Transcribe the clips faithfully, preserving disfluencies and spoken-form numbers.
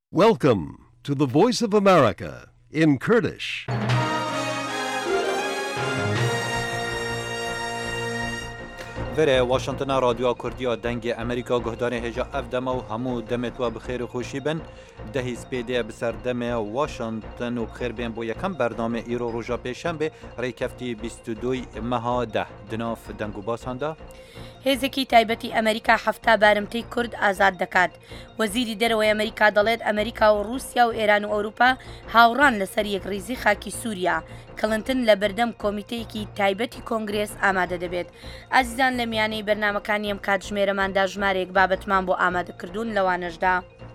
Welcome to the Voice of America in Kurdish. وره واشنطن رادیو کردیا دنگ امریکا گهدان هجا افدم و همو دمت و بخیر خوشی بن دهی سپیده بسر دم واشنطن و بخیر بین بو یکم برنامه ایرو روژا پیشنبه ریکفتی بیست و دو مها ده دناف دنگو باسانده هێزێکی تایبەتی ئەمریکا هەفتا بارمتەی کورد ئازاد دەکات. وەزیری دەرەوەی ئەمریکا دەڵێت ئەمریکا و رووسیا و ئێران و ئەوروپا هاوڕان لەسەر یەکڕێزی خاکی سووریا. کلنتن لە بەردەم کۆمیتەیەکی تایبەتی کۆنگرێس ئامادە دەبێت. ئازیزان لە میانەی بەرنامەکانی ئەم کات ژمێرەماندا ژمارێک بابەتمان بۆ ئامادەکردوون لەوانەشدا.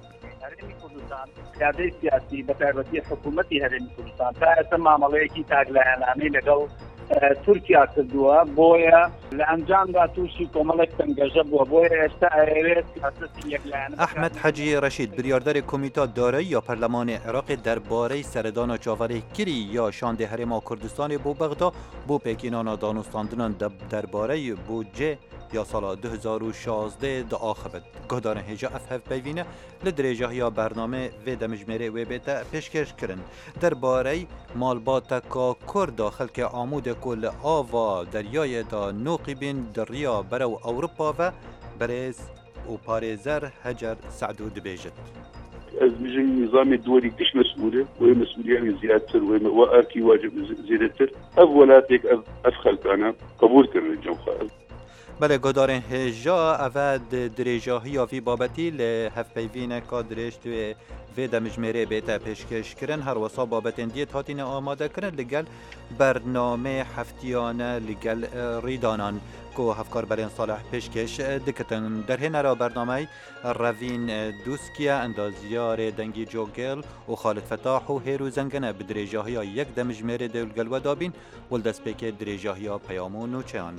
قیادەی سیاسی بە تایبەتی حکوومەتی هەرێمی کوردستان تا ئێستا مامەڵەیەکی تاگلایەنانەی لەگەڵ تورکیا کردووە بۆیە لە ئەنجامدا تووشی کۆمەڵێک تەنگەژە بووە بۆیە ئێستا ئەوێت سیاسەتی یەکلایەنە. ئەحمەد حەجی ڕەشید بریاردەری کۆمیتا دارایی یا پەرلەمانی عێراقی دەربارەی سەردانا چاوەڕێکیری یا شاندی هەرێما کوردستانی بۆ بەغدا بۆ پێکینانا دانوستاندنان دەربارەی بودجێ یا سالا دو هزار و شازده داخبت گهدان هجا اف هف بوینه لدرجه یا برنامه و دمجمره و بیتا پیشکش کرن درباره مالبات کا کرد داخل که عمود کل آوا دریای دا نوقی بین دریا برو اوروپا و برز و پارێزەر هەجەر سعدو دەبێژێت. از بجن نظام الدولي كش مسؤولة وهي مسؤولية زيادة وآركي واجب زيادة أف ولاتك أف خلقانا قبول كرن الجوخاء. بله گدارن هجا اود درجاهی آفی بابتی ل هفپیوین که درشت و و دمجمره بیتا پیشکش کرن هر وصا بابتن دیت هاتین آماده کرن لگل برنامه هفتیانه لگل ریدانان که هفکار برین صالح پیشکش دکتن در هنه را برنامه روین دوسکیا اندازیار دنگی جوگل و خالد فتاح و هیرو زنگنه بدرجاهی یک دمجمره دولگل و دابین ولدست پیک درجاهی پیامون و چهان.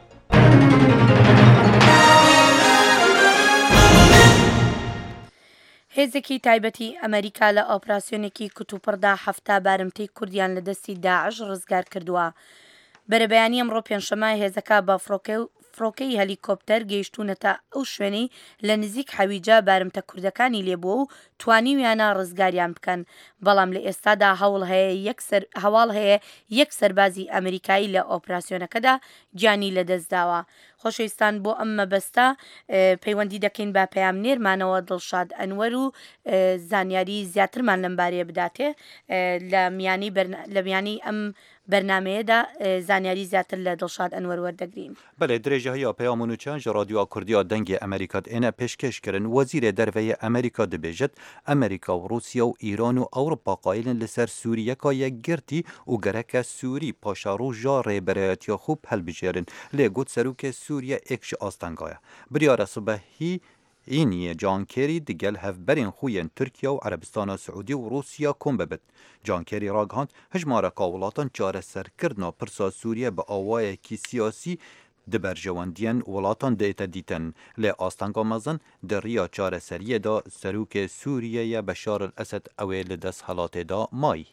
هێزێکی تایبەتی ئەمریکا لە ئۆپراسیۆنێکی کتوپڕدا هەفتا بارمتەی کوردیان لە دەستی داعش ڕزگار کردووە. بەرەبەیانی ئەمڕۆ پێنجشەمە هێزەکە بە فڕۆکەی هەلیکۆپتەر گەیشتوونەتە ئەو شوێنەی لە نزیک حەویجە بارمتە کوردەکانی لێبووە و توانیویانە ڕزگاریان بکەن، بەڵام لە ئێستادا هەوڵ هەیە هەواڵ هەیە یەک سەربازی ئەمریکایی لە ئۆپراسیۆنەکەدا گیانی لەدەستداوە. خۆشەویستان بۆ ئەم مەبەستە پەیوەندی دەکەین با پەیامنێرمانەوە دڵشاد ئەنوەر و زانیاری زیاترمان لەم بارەیە بداتێ لە میانی ئەم بەرنمەیەدا زانیاری زیاتر لە دڵشاد ئەنوەر وەردەگرین. بله درێژەهەیە پەیامون و چەند رادیۆ کوردیا دەنگی ئەمریکات ئێنە پێشکەشکردن وەزیرە دەرەوەی ئەمریکا دەبێژێت ئەمریکا و رووسیا و ئیران و ئەوروپا قایلن لەسەر سووریەکە یەکگرتی و گەرەکە سووری پاشا ڕۆژا ڕێبەرەتیە خوب هەلبژێرن لێ گوت سەرروکە سووریا ئێکش ئاستانگایە بریارە سبەهی اینیه جان کری دیگل هفبرین خوین ترکیه و عربستان سعودی و روسیا کن ببد. جان کری راگهاند هجماره کاولاتان چاره سر کردنا پرسا سوریه با آوای کی سیاسی دبر جواندین ولاتان دیتا دیتن لی آستانگا مزن در ریا چاره سریه دا سروک سوریه بشار الاسد اویل دست حالات دا مای.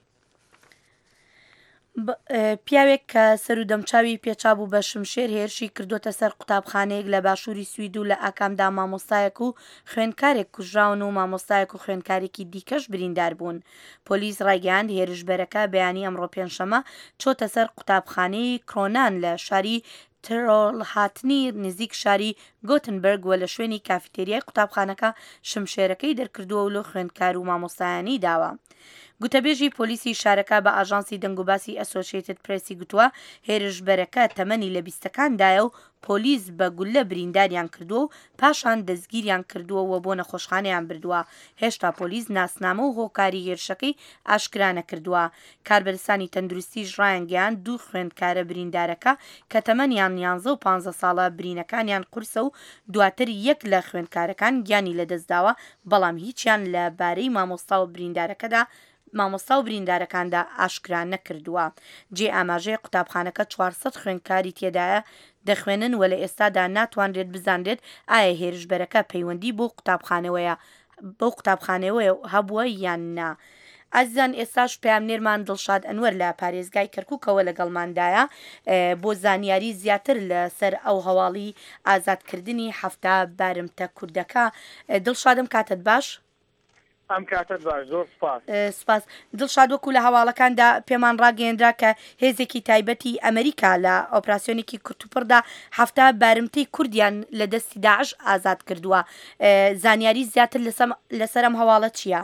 پیاوێک کە سەرودەمچاوی پێچابوو بە شمشێر هێرشی کردوتە سەر قوتابخانەیەک لە باشووری سوید و لە ئاکامدا مامۆستایەک و خوێندکارێک کوژراون و مامۆستایەک و خوێندکارێکی دیکەش بریندار بوون. پۆلیس ڕایگەیاند هێرشبەرەکە بەیانی ئەمڕۆ پێنجشەمە چۆتە سەر قوتابخانەی کرۆنان لە شاری ترۆڵ هاتنی نزیک شاری گۆتنبرگ و لە شوێنی کافیتێریای قوتابخانەکە شمشێرەکەی دەرکردووە و لە خوێندکار و مامۆستایانی داوە. گوتەبێژی پۆلیسی شارەکە بە ئاژانسی دەنگوباسی ئەسۆسیێتد پرێسی گوتووە هێرشبەرەکە تەمەنی لە بیستەکاندایە و پۆلیس بە گولە برینداریان کردووە و پاشان دەستگیریان کردووە و بۆ نەخۆشخانەیان بردووە. هێشتا پۆلیس ناسنامە و هۆکاری هێرشەکەی ئاشکرا نەکردووە. کاربەرستانی تەندروستیش ڕایانگەیان دوو خوێندکارە بریندارەکە کە تەمەنیان یانزە و پانزە ساڵە برینەکانیان قورسە و دواتر یەک لە خوێندکارەکان گیانی لەدەستداوە، بەڵام هیچیان لە بارەی مامۆستا و بریندارەکەدا مامۆستا و بریندارەکاندا ئاشکرا نەکردووە. جێ ئاماژەی قوتابخانەکە چوارسەد خوێندکاری تێدایە دەخوێنن و لە ئێستادا ناتوانرێت بزانرێت ئایا هێرشبەرەکە پەیوەندی بۆ قوتابخانەوەیە بۆ قوتابخانەوەیە هەبووە یان نا. ئازیزان ئێستاش پەیامنێرمان دڵشاد ئەنوەر لە پارێزگای کەرکووکەوە لەگەڵماندایە بۆ زانیاری زیاتر لەسەر ئەو هەواڵی ئازادکردنی هەفتا بارمتە کوردەکە. دڵشادم کاتت باش؟ ئەم کاتت باش زۆر سپاس. سپاس دڵشاد وەکو لە هەواڵەکاندا پێمان ڕاگەیەندرا کە هێزێکی تایبەتی ئەمریکا لە ئۆپراسیۆنێکی کورتوپڕدا هەفتە بارمتەی کوردیان لە دەستی داعش ئازاد کردووە. زانیاری زیاتر لەسەر ئەم هەواڵە چییە؟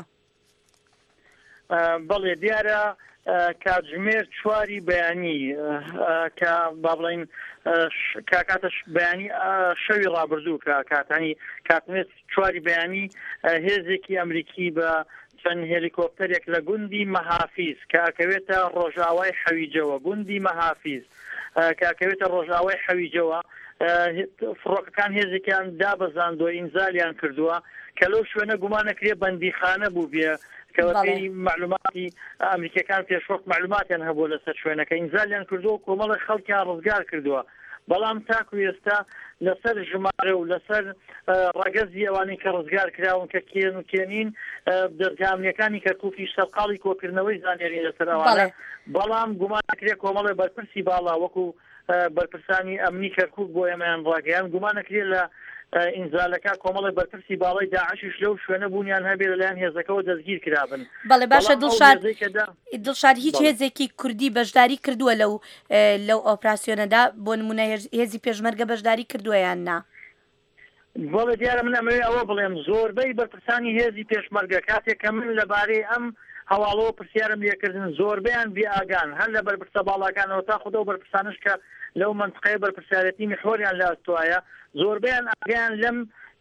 بەڵێ دیارە کاتژمێر چواری بەیانی کە با بڵین کاکاتش بەیانی شەوی ڕابردوو کە کاتانی کاتمێت چواری بەیانی هێزێکی ئەمریکی بە چەند هێلیکۆپتەرێک لە گوندی مەحافیز کاکەوێتە ڕۆژاوای حەویجەوە گوندی مەحافیز کاکەوێتە ڕۆژاوای حەویجەوە فڕۆکەکان هێزێکیان دابەزاندووە ئینزالیان کردووە کە لەو شوێنە گومانەکرێ بەندیخانە بوو بێ کەوەی معلوماتی ئەمریکەکان پێشوەک معلوماتیان هەبوو لەسەر شوێنەکە ئینزالیان کردووە کۆمەڵی خەڵکیان ڕزگار کردووە بەڵام تاکو ئێستا لەسەر ژمارە و لەسەر ڕەگەزی ئەوانەی کە ڕزگار کراون کە کێن و کێنین دەرگامنیەکانی کەرکووکی سەرقاڵی کۆکردنەوەی زانیاری لەسەر ئەوانە بەڵام گومانەکرێ کۆمەڵی بەرپرسی باڵا وەکو بەرپرسانی ئەمنی کەرکووک بۆ ئێمەیان ڕاگەیان گومانەکرێ لە ئینزالەکە کۆمەڵی بەرپرسی باڵی داعشش لەو شوێنە بوونیان هەبێت لەلایەن هێزەکەەوە دەستگیر کرابن. بەڵێ باشە دڵشاد دڵشاد هیچ هێزێکی کوردی بەشداری کردووە لەو لەو ئۆپراسیۆنەدا بۆ نمونە هێزی پێشمەرگە بەشداری کردووە یان نا؟ بەڵێ دیارە من ئەمەوێ ئەوە بڵێم زۆربەی بەرپرسانی هێزی پێشمەرگە کاتێک کە من لەبارەی ئەم هەواڵەوە پرسیارم لێکردن زۆربیان بێئاگان هەر لە بەرپرسە باڵاکانەوە تا خودە و بەرپرسانش کە لەو منطقەیە بەرپرسیارەتی میحۆریان لە ئەستوایە زۆربیان ئاگیان لەم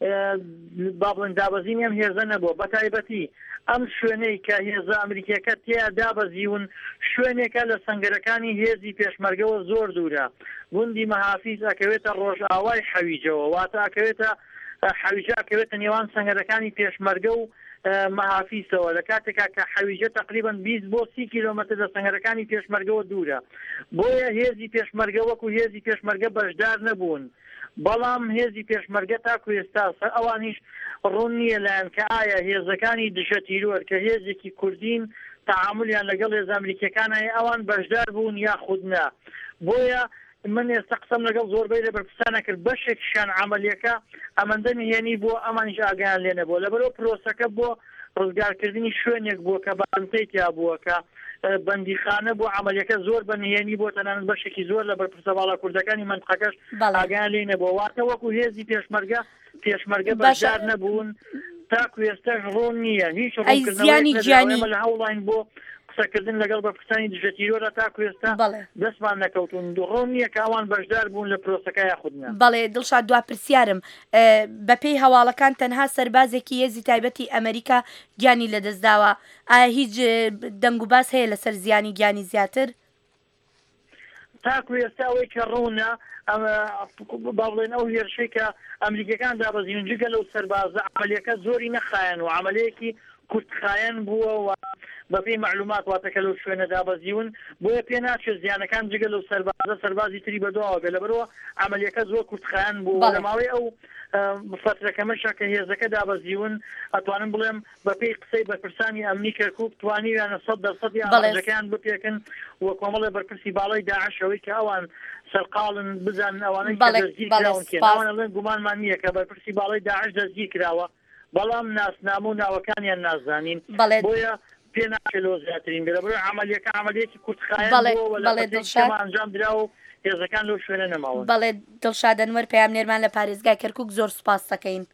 با بڵێن دابەزینیان هێزە نەبووە بە تایبەتی ئەم شوێنەی کە هێزە ئەمریکیەکە تیا دابەزیون شوێنێکە لە سەنگەرەکانی هێزی پێشمەرگەوە زۆر دوورە گوندی مەحافیز ئەکەوێتە ڕۆژئاوای حەویجەوە واتە ئەکەوێتە حەویجە ئەکەوێتە نێوان سەنگەرەکانی پێشمەرگە و مەحافیزەوە لە کاتێکا کە حەویجە تقریبان بیست بۆ سی کیلۆمەتر لە سەنگەرەکانی پێشمەرگەوە دوورە بۆیە هێزی پێشمەرگە وەکو هێزی پێشمەرگە بەشدار نەبوون بەڵام هێزی پێشمەرگە تاکو ئێستا ئەوانیش ڕوون نییە لایەن کە ئایا هێزەکانی دژە تیرۆر کە هێزێکی کوردین تەعاملیان لەگەڵ هێز ئەمریکیەکانە ئەوان بەشدار بوون یاخود نا بۆیە من ئێستا قسەم لەگەڵ زۆربەی لە بەرپرسانە کرد بەشێکیشان عملیەکە ئەمەندە نهێنی بۆ ئەمانیش ئاگیان لێ نەبووە لەبەرەوە پرۆسەکە بۆ ڕزگارکردنی شوێنێک بووە کە بارمتەی تیا بووە کە بەندیخانە بۆ عملیەکە زۆر بە نهێنی بۆ تەنانەت بەشێکی زۆر لە بەرپرسە باڵا کوردەکانی منطقەکەش ئاگیان لێ نەبووە واتە وەکو هێزی پێشمەرگە پێشمەرگە بەشدار نەبوون تاکو ئێستاش ڕوون نییە هیچ ڕوونکردنەوەی لە هەوڵاین بۆ قسەکردن لەگەڵ بەرپرسانی دژە تیرۆرە تاکو ئێستا دەستمان نەکەوتون ڕوون نییە کە ئەوان بەشدار بوون لە پرۆسەکە یاخودنا. بەڵێ دڵشاد دوا پرسیارم بەپێی هەواڵەکان تەنها سەربازێکی هێزی تایبەتی ئەمریکا گیانی لەدەستداوە ئایا هیچ دەنگ و باس هەیە لەسەر زیانی گیانی زیاتر؟ تاکو ئێستا ئەوەی کە ڕوونە با بڵێن ئەو هێرشەی کە ئەمریکەکان دابەزین جگە لەو سەربازە عملیەکە زۆری نەخایەن و عملەیەکی کورتخایەن بووە و بەپێی معلومات واتەکە لەو شوێنە دابەزیون بۆیە پێ ناچێت زیانەکان جگە لەو سەربازە سەربازی تری بەدواوە بێ لەبەرەوە عملیەکە زۆر کورتخایەن بوو لە ماوەی ئەو فترەکەمەشە کە هێزەکە دابەزیون ئەتوانم بڵێم بەپێی قسەی بەرپرسانی ئەمنی کەرکووک توانیویانە سەد دەرسەدی ئاماژەکەیان بپێکن و کۆمەڵی بەرپرسی باڵای داعشەوەی کە ئەوان سەرقاڵن بزان ئەوانەی دەستگیر کراون کێناوانەڵێن گومانمان نییە کە بەرپرسی باڵای داعش دەستگیر کراوە بەڵام ناسنامە و ناوەکانیان نازانین بۆیە پێ ناچێتەوە زیاترین بێت بۆ عملیەکە عملیەتی کورتخایەن ئەنجام درا و هێزەکان لەو شوێنە نەماوە. بەڵێ دڵشاد ئەنوەر پەیامنێرمان لە پارێزگای کەرکووک زۆر سوپاس دەکەین.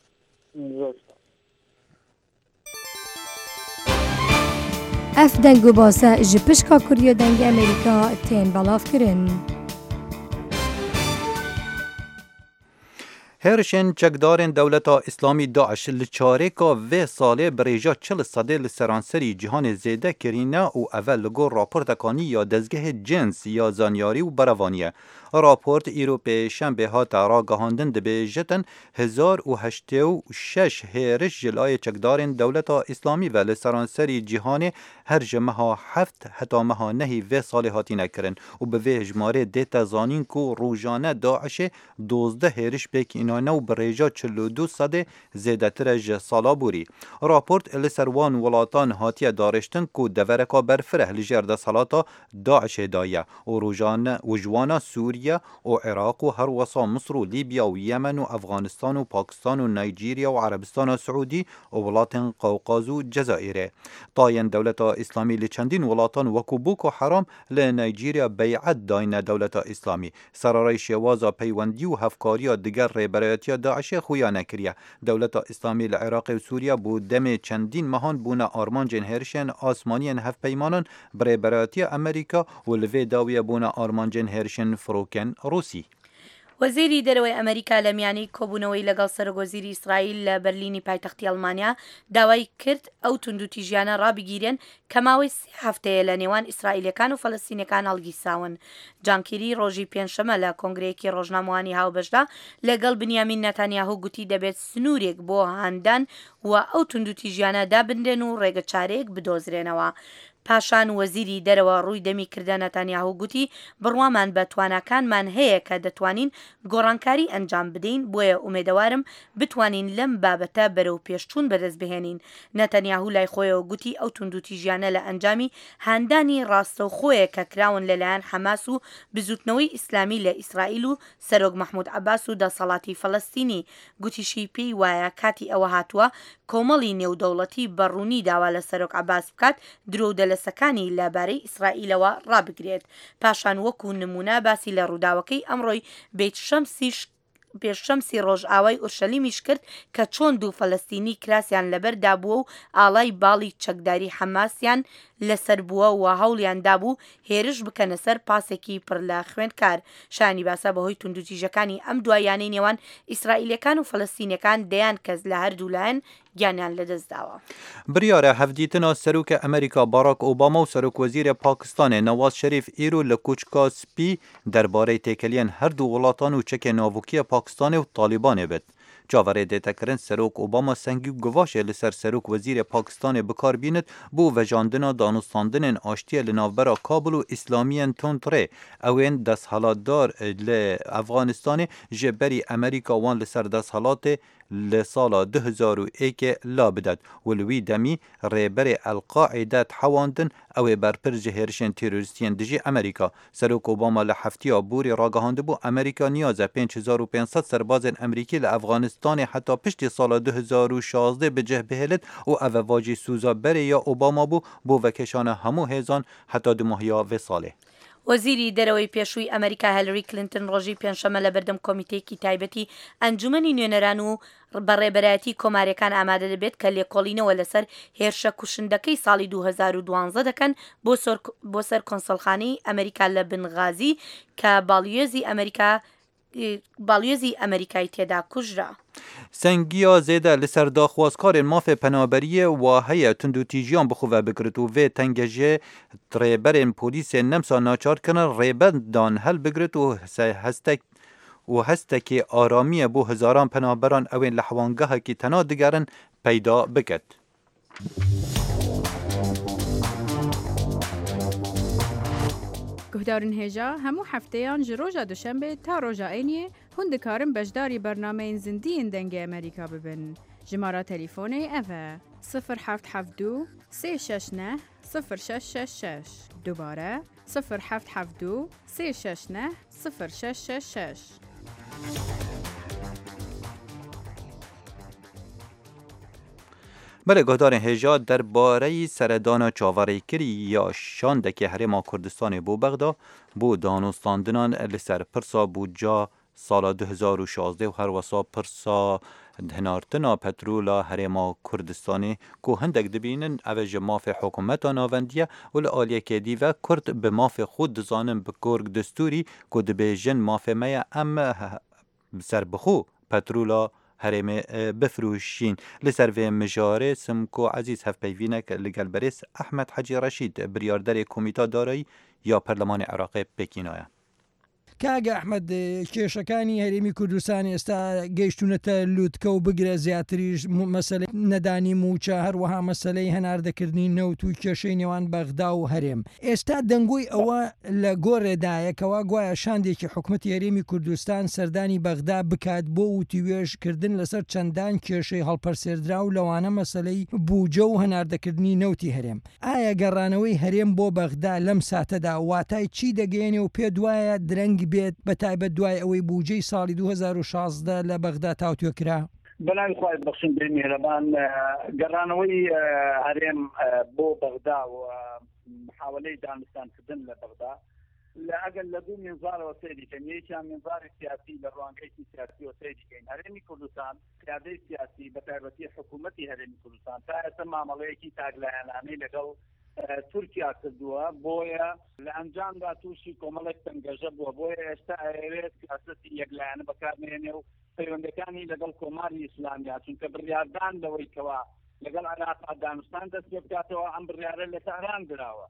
ئەف دەنگ و باسە ji pişka Kurdiya dengê Amerîka tên belavkirin. هێرشên çekdarên Dewleta İslamî Daeş li çarêka vê salê bi rêja çil sedê li seranserî cîhanê zêde kirîne û ev li gor raportekanî ya dezgehê cins ya zanyarî û berevaniye. Raport îro pêşembe hate ragihandin dibêjitin hezar û heştê û şeş hêriş ji layê çekdarên Dewleta İslamî ve li seranserî cîhanê her ji meha heft heta meha nehî vê salê hatîne kirin û bi vê hejmarê dê te zanîn ku rojane Daişê dozdeh hêriş pêkî بینانه و برێژا چل و دو سەدê zêdetir ji sala borî. Raport li ser wan welatan hatiye darêştin ku devereka berfireh li jêr deshelata Daişê da ye û rojane û ji wana Sûriye û Iraq û her wesa Misr û Libya û Yemen û Efganistan û Pakistan û Nîjerya û Erebistana Siûdî û welatên Qewqaz û Cezayirê. Tayên Dewleta İslamî li çendîn welatan wekû Boko Haram li Nîjerya bey'et dayine Dewleta İslamî. Serarayê şêwaza peywendî û hevkariya diger rêberayetiya Daişê xuya nekiriye. Dewleta İslamî li Iraqê û Sûriye bû demê çendîn mehan bûne armancên hêrişên asmaniyên hevpeymanan bi rêberayetiya Amerîka û li vê dawiyê bûne armancên hêrişên firokên Rûsî. وەزیری دەرەوەی ئەمریکا لە میانەی کۆبوونەوەی لەگەڵ سەرۆکوەزیری ئیسرائیل لە بەرلینی پایتەختی ئەڵمانیا داوای کرد ئەو توندوتیژیانە ڕابگیرێن کە ماوەی سێ هەفتەیە لە نێوان ئیسرائیلەکان و فەلەستینەکان هەڵگیساون. جانکیری ڕۆژی پێنجشەمە لە کۆنگرەیەکی ڕۆژنامەوانی هاوبەشدا لەگەڵ بنیامین نەتانیاهو گوتی دەبێت سنوورێک بۆ هاندان و ئەو توندوتیژیانە دابندێن و ڕێگە چارەیەک بدۆزرێنەوە. پاشان وەزیری دەرەوە ڕووی دەمی کردە نەتانیاهو گوتی بڕوامان بە تواناکانمان هەیە کە دەتوانین گۆڕانکاری ئەنجام بدەین بۆیە ئومێدەوارم بتوانین لەم بابەتە بەرەو پێشچوون بەدەست بهێنین. نەتانیاهو لای خۆیەوە گوتی ئەو توندوتیژیانە لە ئەنجامی هاندانی ڕاستەوخۆیە کە کراون لەلایەن حەماس و بزوتنەوەی ئیسلامی لە ئیسرائیل و سەرۆک مەحموود عەباس و دەسەڵاتی فەلەستینی. گوتیشی پێی وایە کاتی ئەوە هاتووە کۆمەڵی نێودەوڵەتی بەڕوونی داوا لە سەرۆک عەباس بکات درۆ دەلەسەکانی لەبارەی ئیسرائیلەوە ڕابگرێت. پاشان وەکو نمونە باسی لە ڕووداوەکەی ئەمڕۆی بیت شەمسیش پێششەمسی ڕۆژئاوای ئورشەلیمیش کرد کە چۆن دوو فەلەستینی کراسیان لەبەردا بووە و ئاڵای باڵی چەکداری حەماسیان لەسەر بووە و هەوڵیاندا بوو هێرش بکەنە سەر پاسێکی پڕ لە خوێندکار. شانی باسە بەهۆی توندوتیژەکانی ئەم دوایانەی نێوان ئیسرائیلەکان و فەلەستینەکان دەیان کەس لە هەردوو لایەن گیانیان لەدەستداوە. بریارە هەفدیتنا سەرۆکە ئەمریکا باراک ئۆباما و سەرۆکوەزیرە پاکستانê نەواز شەریف ئیرۆ لە کوچکا سپی دەربارەی تێکەلیان هەردوو وڵاتان و çekê navûkiya Pakistanê û Talibanê bit. Çaverê dêtekirin Serok Obama sengî û givashê li ser Serok Wezîrê Pakistanê bikar bînit bû vejandina danûstandinên aştiye li navbera Kabul û İslamiyên Tontrê. Ewên desthilatdar li Efganistanê ji berî Amerîka wan li ser desthilatê li sala du hezar û êkê la bidet û li wî demî rêberê El-Qaîde hewandin ew ê berpir ji hêrişên terorîstiyên dijî Amerîka. Serok Obama li heftiya borî ragihandibû Amerîka niyaze pênc hezar û pênc sed serbazên Amerîkî li Efganistanê heta piştî sala du hezar û şazdê bi cih bihêlit û ev e vacî sûza berê ya Obama bû bo vekeşana hemû hêzan heta di mahiya vê salê. وەزیری دەرەوەی پێشووی ئەمریکا هەلری کلینتن ڕۆژی پێنجشەمە لە بەردەم کۆمیتەیەکی تایبەتی ئەنجومەنی نوێنەران و بەڕێبەرایەتی کۆماریەکان ئامادە دەبێت کە لێکۆڵینەوە لەسەر هێرشە کوشندەکەی ساڵی دوو هەزار و دوانزە دەکەن بۆ سەر کۆنسڵخانەی ئەمریکا لە بنغازی کە باڵیۆزی ئەمریکا باڵیۆزی ئەمریکای تێدا کوژرا. سنگیا زێدە li ser daxwazkarên mafê penaberiyê wa heye tundûtîjiyan bixwe bigirt û vê tengejê rêberên polîsê nemsa naçarkirin rêbendan hel bigirt û hestek û hestekê aramiye bû hezaran penaberan ewên li hewangehekî tena digerin peyda biket. Guhdarên hêja hemû hefteyan ji roja duşembe ta roja êniyê hûn dikarin beşdarî bernameyên zindiyên dengê Amerîka bibin. Jimara telîfonê ev e sıfır heft heft du sê şeş neh sıfır şeş şeş şeş. Dubare sıfır heft heft du sê şeş neh sıfır şeş şeş şeş. بله گهدارên hêja derbareyî seredana çavarêkirî ya şandekê Herêma Kurdistanê bû Bexda bû danûstandinan li ser pirsa bûca sala du hezar û şazdê û her wesa pirsa hinartina petrola Herêma Kurdistanê ku hindek dibînin ev ji mafê hikûmeta navendiye û li aliyekê dîve Kurd bi mafê xwe dizanin bi gorg destûrî ku dibêjin mafê me ye em serbixwe petrola herêmê bifrûşîn. Li ser vê mijarê Simko Ezîz hevpeyvînek li gel berês Ehmed Hecî Reşîd biryarderê Komîta Darayî ya Perlemanê Iraqê Pêkînaya. کاگە ئەحمەد کێشەکانی هەرێمی کوردستان ئێستا گەیشتونەتە لووتکە و بگرە زیاتریش مەسەلەی نەدانی موچە هەروەها مەسەلەی هەناردەکردنی نەوت و کێشەی نێوان بەغدا و هەرێم. ئێستا دەنگۆی ئەوە لە گۆڕێدایەکەوە گوایە شاندێکی حکوومەتی هەرێمی کوردستان سەردانی بەغدا بکات بۆ وتیوێژکردن لەسەر چەندان کێشەی هەڵپەرسێردرا و لەوانە مەسەلەی بووجە و هەناردەکردنی نەوتی هەرێم. ئایا گەڕانەوەی هەرێم بۆ بەغدا لەم ساتەدا واتای چی دەگەێنێ و پێ دوایە درەنگ بێت بە تایبەت دوای ئەوەی بووجەی ساڵی دوو هەزار و شازدە لە بەغدا تاوتوێکرا؟ بەناوی خوای بەخشن بێ میهرەبان گەڕانەوەی هەرێم بۆ بەغدا و محاولەی دانستانکردن لە بەغدا لە ئەگەر لە دوو منزارەوە سەیریکەین. یەکیان منزاری سیاسی لە ڕوانگەیەکی سیاسی و سەیریکەین. هەرێمی کوردستان قیادەی سیاسی بە تایبەتی حکوومەتی هەرێمی کوردستان تا ئێستا مامەڵەیەکی تاگلایەنانەی لەگەڵ تورکیا کردووە بۆیە لە ئەنجامدا تووشی کۆمەڵێک تەنگەژە بووە. بۆیە ئێستا ئەوێت سیاسەتی یەکلایەنە بەکارمێنێ و پەیوەندەکانی لەگەڵ کۆماری ئیسلامیا چونکە بڕیاردان لەوەی کەوا لەگەڵ عێراق دانوستان دەست پێ بکاتەوە ئەم بڕیارە لە تەهران دراوە.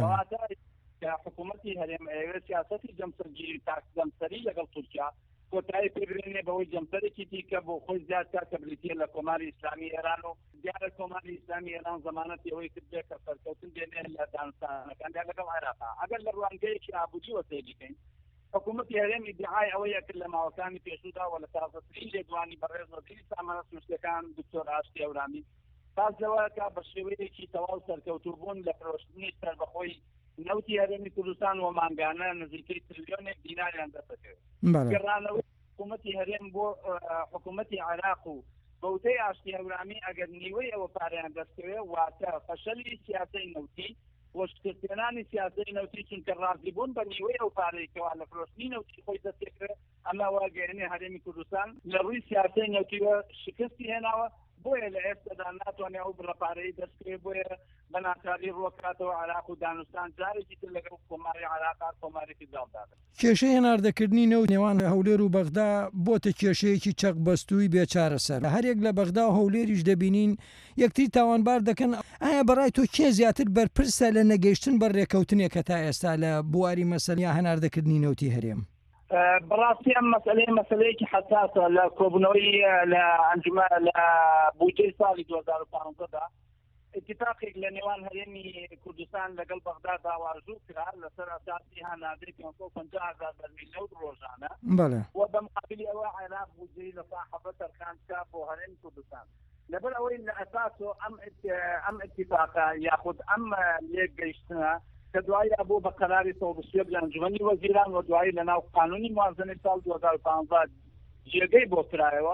حکوومەتی هەرێم ئەوێت سیاسەتی جەمسەرگیری تاکسەمسەری لەگەڵ تورکیا کۆتایی پێبرێنێ بەوەی جەمسەرێکی دیکە بۆ خۆی زیادکە کە بریتە لە کۆماری ئیسلامی ئێران و دیارە کۆماری ئیسلامی ئێران زەمانەتی ئەوەی کرد بێ کە سەرکەوتن بێنێ لە دانوستانەکاندا لەگەڵ عێراقا. ئەگەر لە ڕوانگەیەکی ئابووریوە سەیری بکەین حکوومەتی هەرێم ئیدعای ئەوەیە کرد لە ماوەکانی پێشوودا و لە تازەترین لێدوانی بەڕێز وەزیری سامانە سروشتەکان دکتۆر ئاشتی ئەورانی پاس لەوەکە بە شێوەیەکی تەواو سەرکەوتووبوون لە فرۆشتنی سەربەخۆی نەوتی هەرێمی کوردستان و مانگانە نزیکەی تریلیۆنێک دیناریان دەستەکەوێت. گەڕانەوەی حکوومەتی هەرێم بۆ حکوومەتی عێراق و بەوتەی ئاشتی ئەورامی ئەگەر نیوەی ئەوە پارەیان دەستکەوێت واتە فەشەلی سیاسەی نەوتی وەشکردێنانی سیاسەی نەوتی چونکە ڕازیبوون بە نیوەی ئەو پارەیەکەوە لە فرۆشتنی نەوتی خۆی دەستێکرێت ئەمە واگەیەنێ هەرێمی کوردستان لە ڕووی سیاسەی نەوتیوە شکستی هێناوە. بۆیە لە ئێستادا ناتوانێت ئەو بڕەپارەی دەستکرێت بۆیە بە ناکاری ڕوەکاتەوە عێراق و دانوستان جارێکی تر لەگەڵ کۆماری عێراق کۆمارێکی داڵدادن. کێشەی هەناردەکردنی نەوت نێوان هەولێر و بەغدا بۆتە کێشەیەکی چەقبەستووی بێچارەسەر. هەرێک لە بەغدا و هەولێریش دەبینین یەکتری تاوانبار دەکەن. ئایا بەڕای تۆ کێ زیاتر بەرپرسە لە نەگەیشتن بە ڕێکەوتنێکە تا ئێستا لە بواری مەسەلەی هەناردەکردنی نەوتی هەرێم؟ بەڕاستی ئەم مەسەلەی مەسەلەیەکی حساسە لە کۆبوونەوەی لە ئەنجومە لە بودجەی ساڵی دوو هەزار و پانزدەدا اتفاقێک لە نێوان هەرێمی کوردستان لەگەڵ بەغدا داواژوو کرا لەسەر ئەساسی هەناردەی پێنجسەد و پەنجا هەزار بەرمیل نەوت ڕۆژانە و بەمقابلی ئەوە عێراق بودجەی لە ساحەبە تەرخانکرا بۆ هەرێمی کوردستان. لەبەر ئەوەی لە ئەساس و ئەم اتفاقە یاخود ئەم لێگەیشتنە کە دوایی بۆ بە قەراری سەوبشتێک لە ئەنجومەنی وەزیران و دوایی لە ناو قانونی موازنەی ساڵ دوو هەزار و پانزدە جێگەی بۆ کرایەوە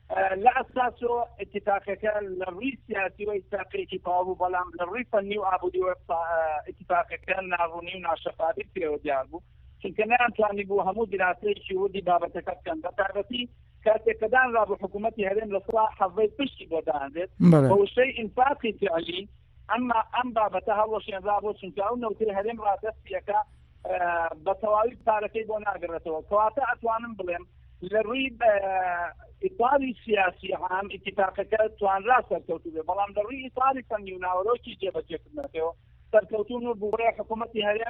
لە ئەساس و اتفاقەکە لە ڕووی سیاسی و اتفاقێکی تەواو بوو بەڵام لە ڕووی فەنی و ئابوودی و اتفاقەکە ناڕوونی و ناشەفافی پێوە دیار بوو چونکە نەیانتوانی بوو هەموو دراسەیەکی وردی بابەتەکە بکەن بە تایبەتی کاتێک کە دانرا بوو حکوومەتی هەرێم لە سڵ حەڤەی پشتی بۆ دانرێت بە وشەی ئینفاقی فعلی ئەمما ئەم بابەتە هەڵوەشێنرا بۆ چونکە ئەو نەوتەی هەرێم ڕادەستیەکە بە تەواوی پارەکەی بۆ ناگەڕێتەوە. کەواتە ئەتوانم بڵێم لە ڕووی ئیطاری سیاسی عام اتفاقەکە توانرا سەرکەوتوو بێ بەڵام لە ڕووی ئیطاری فەنی و ناوەڕۆکی جێبەجێکردنەوەکەوە سەرکەوتوو و بوڕێ حکوومەتی هەرێم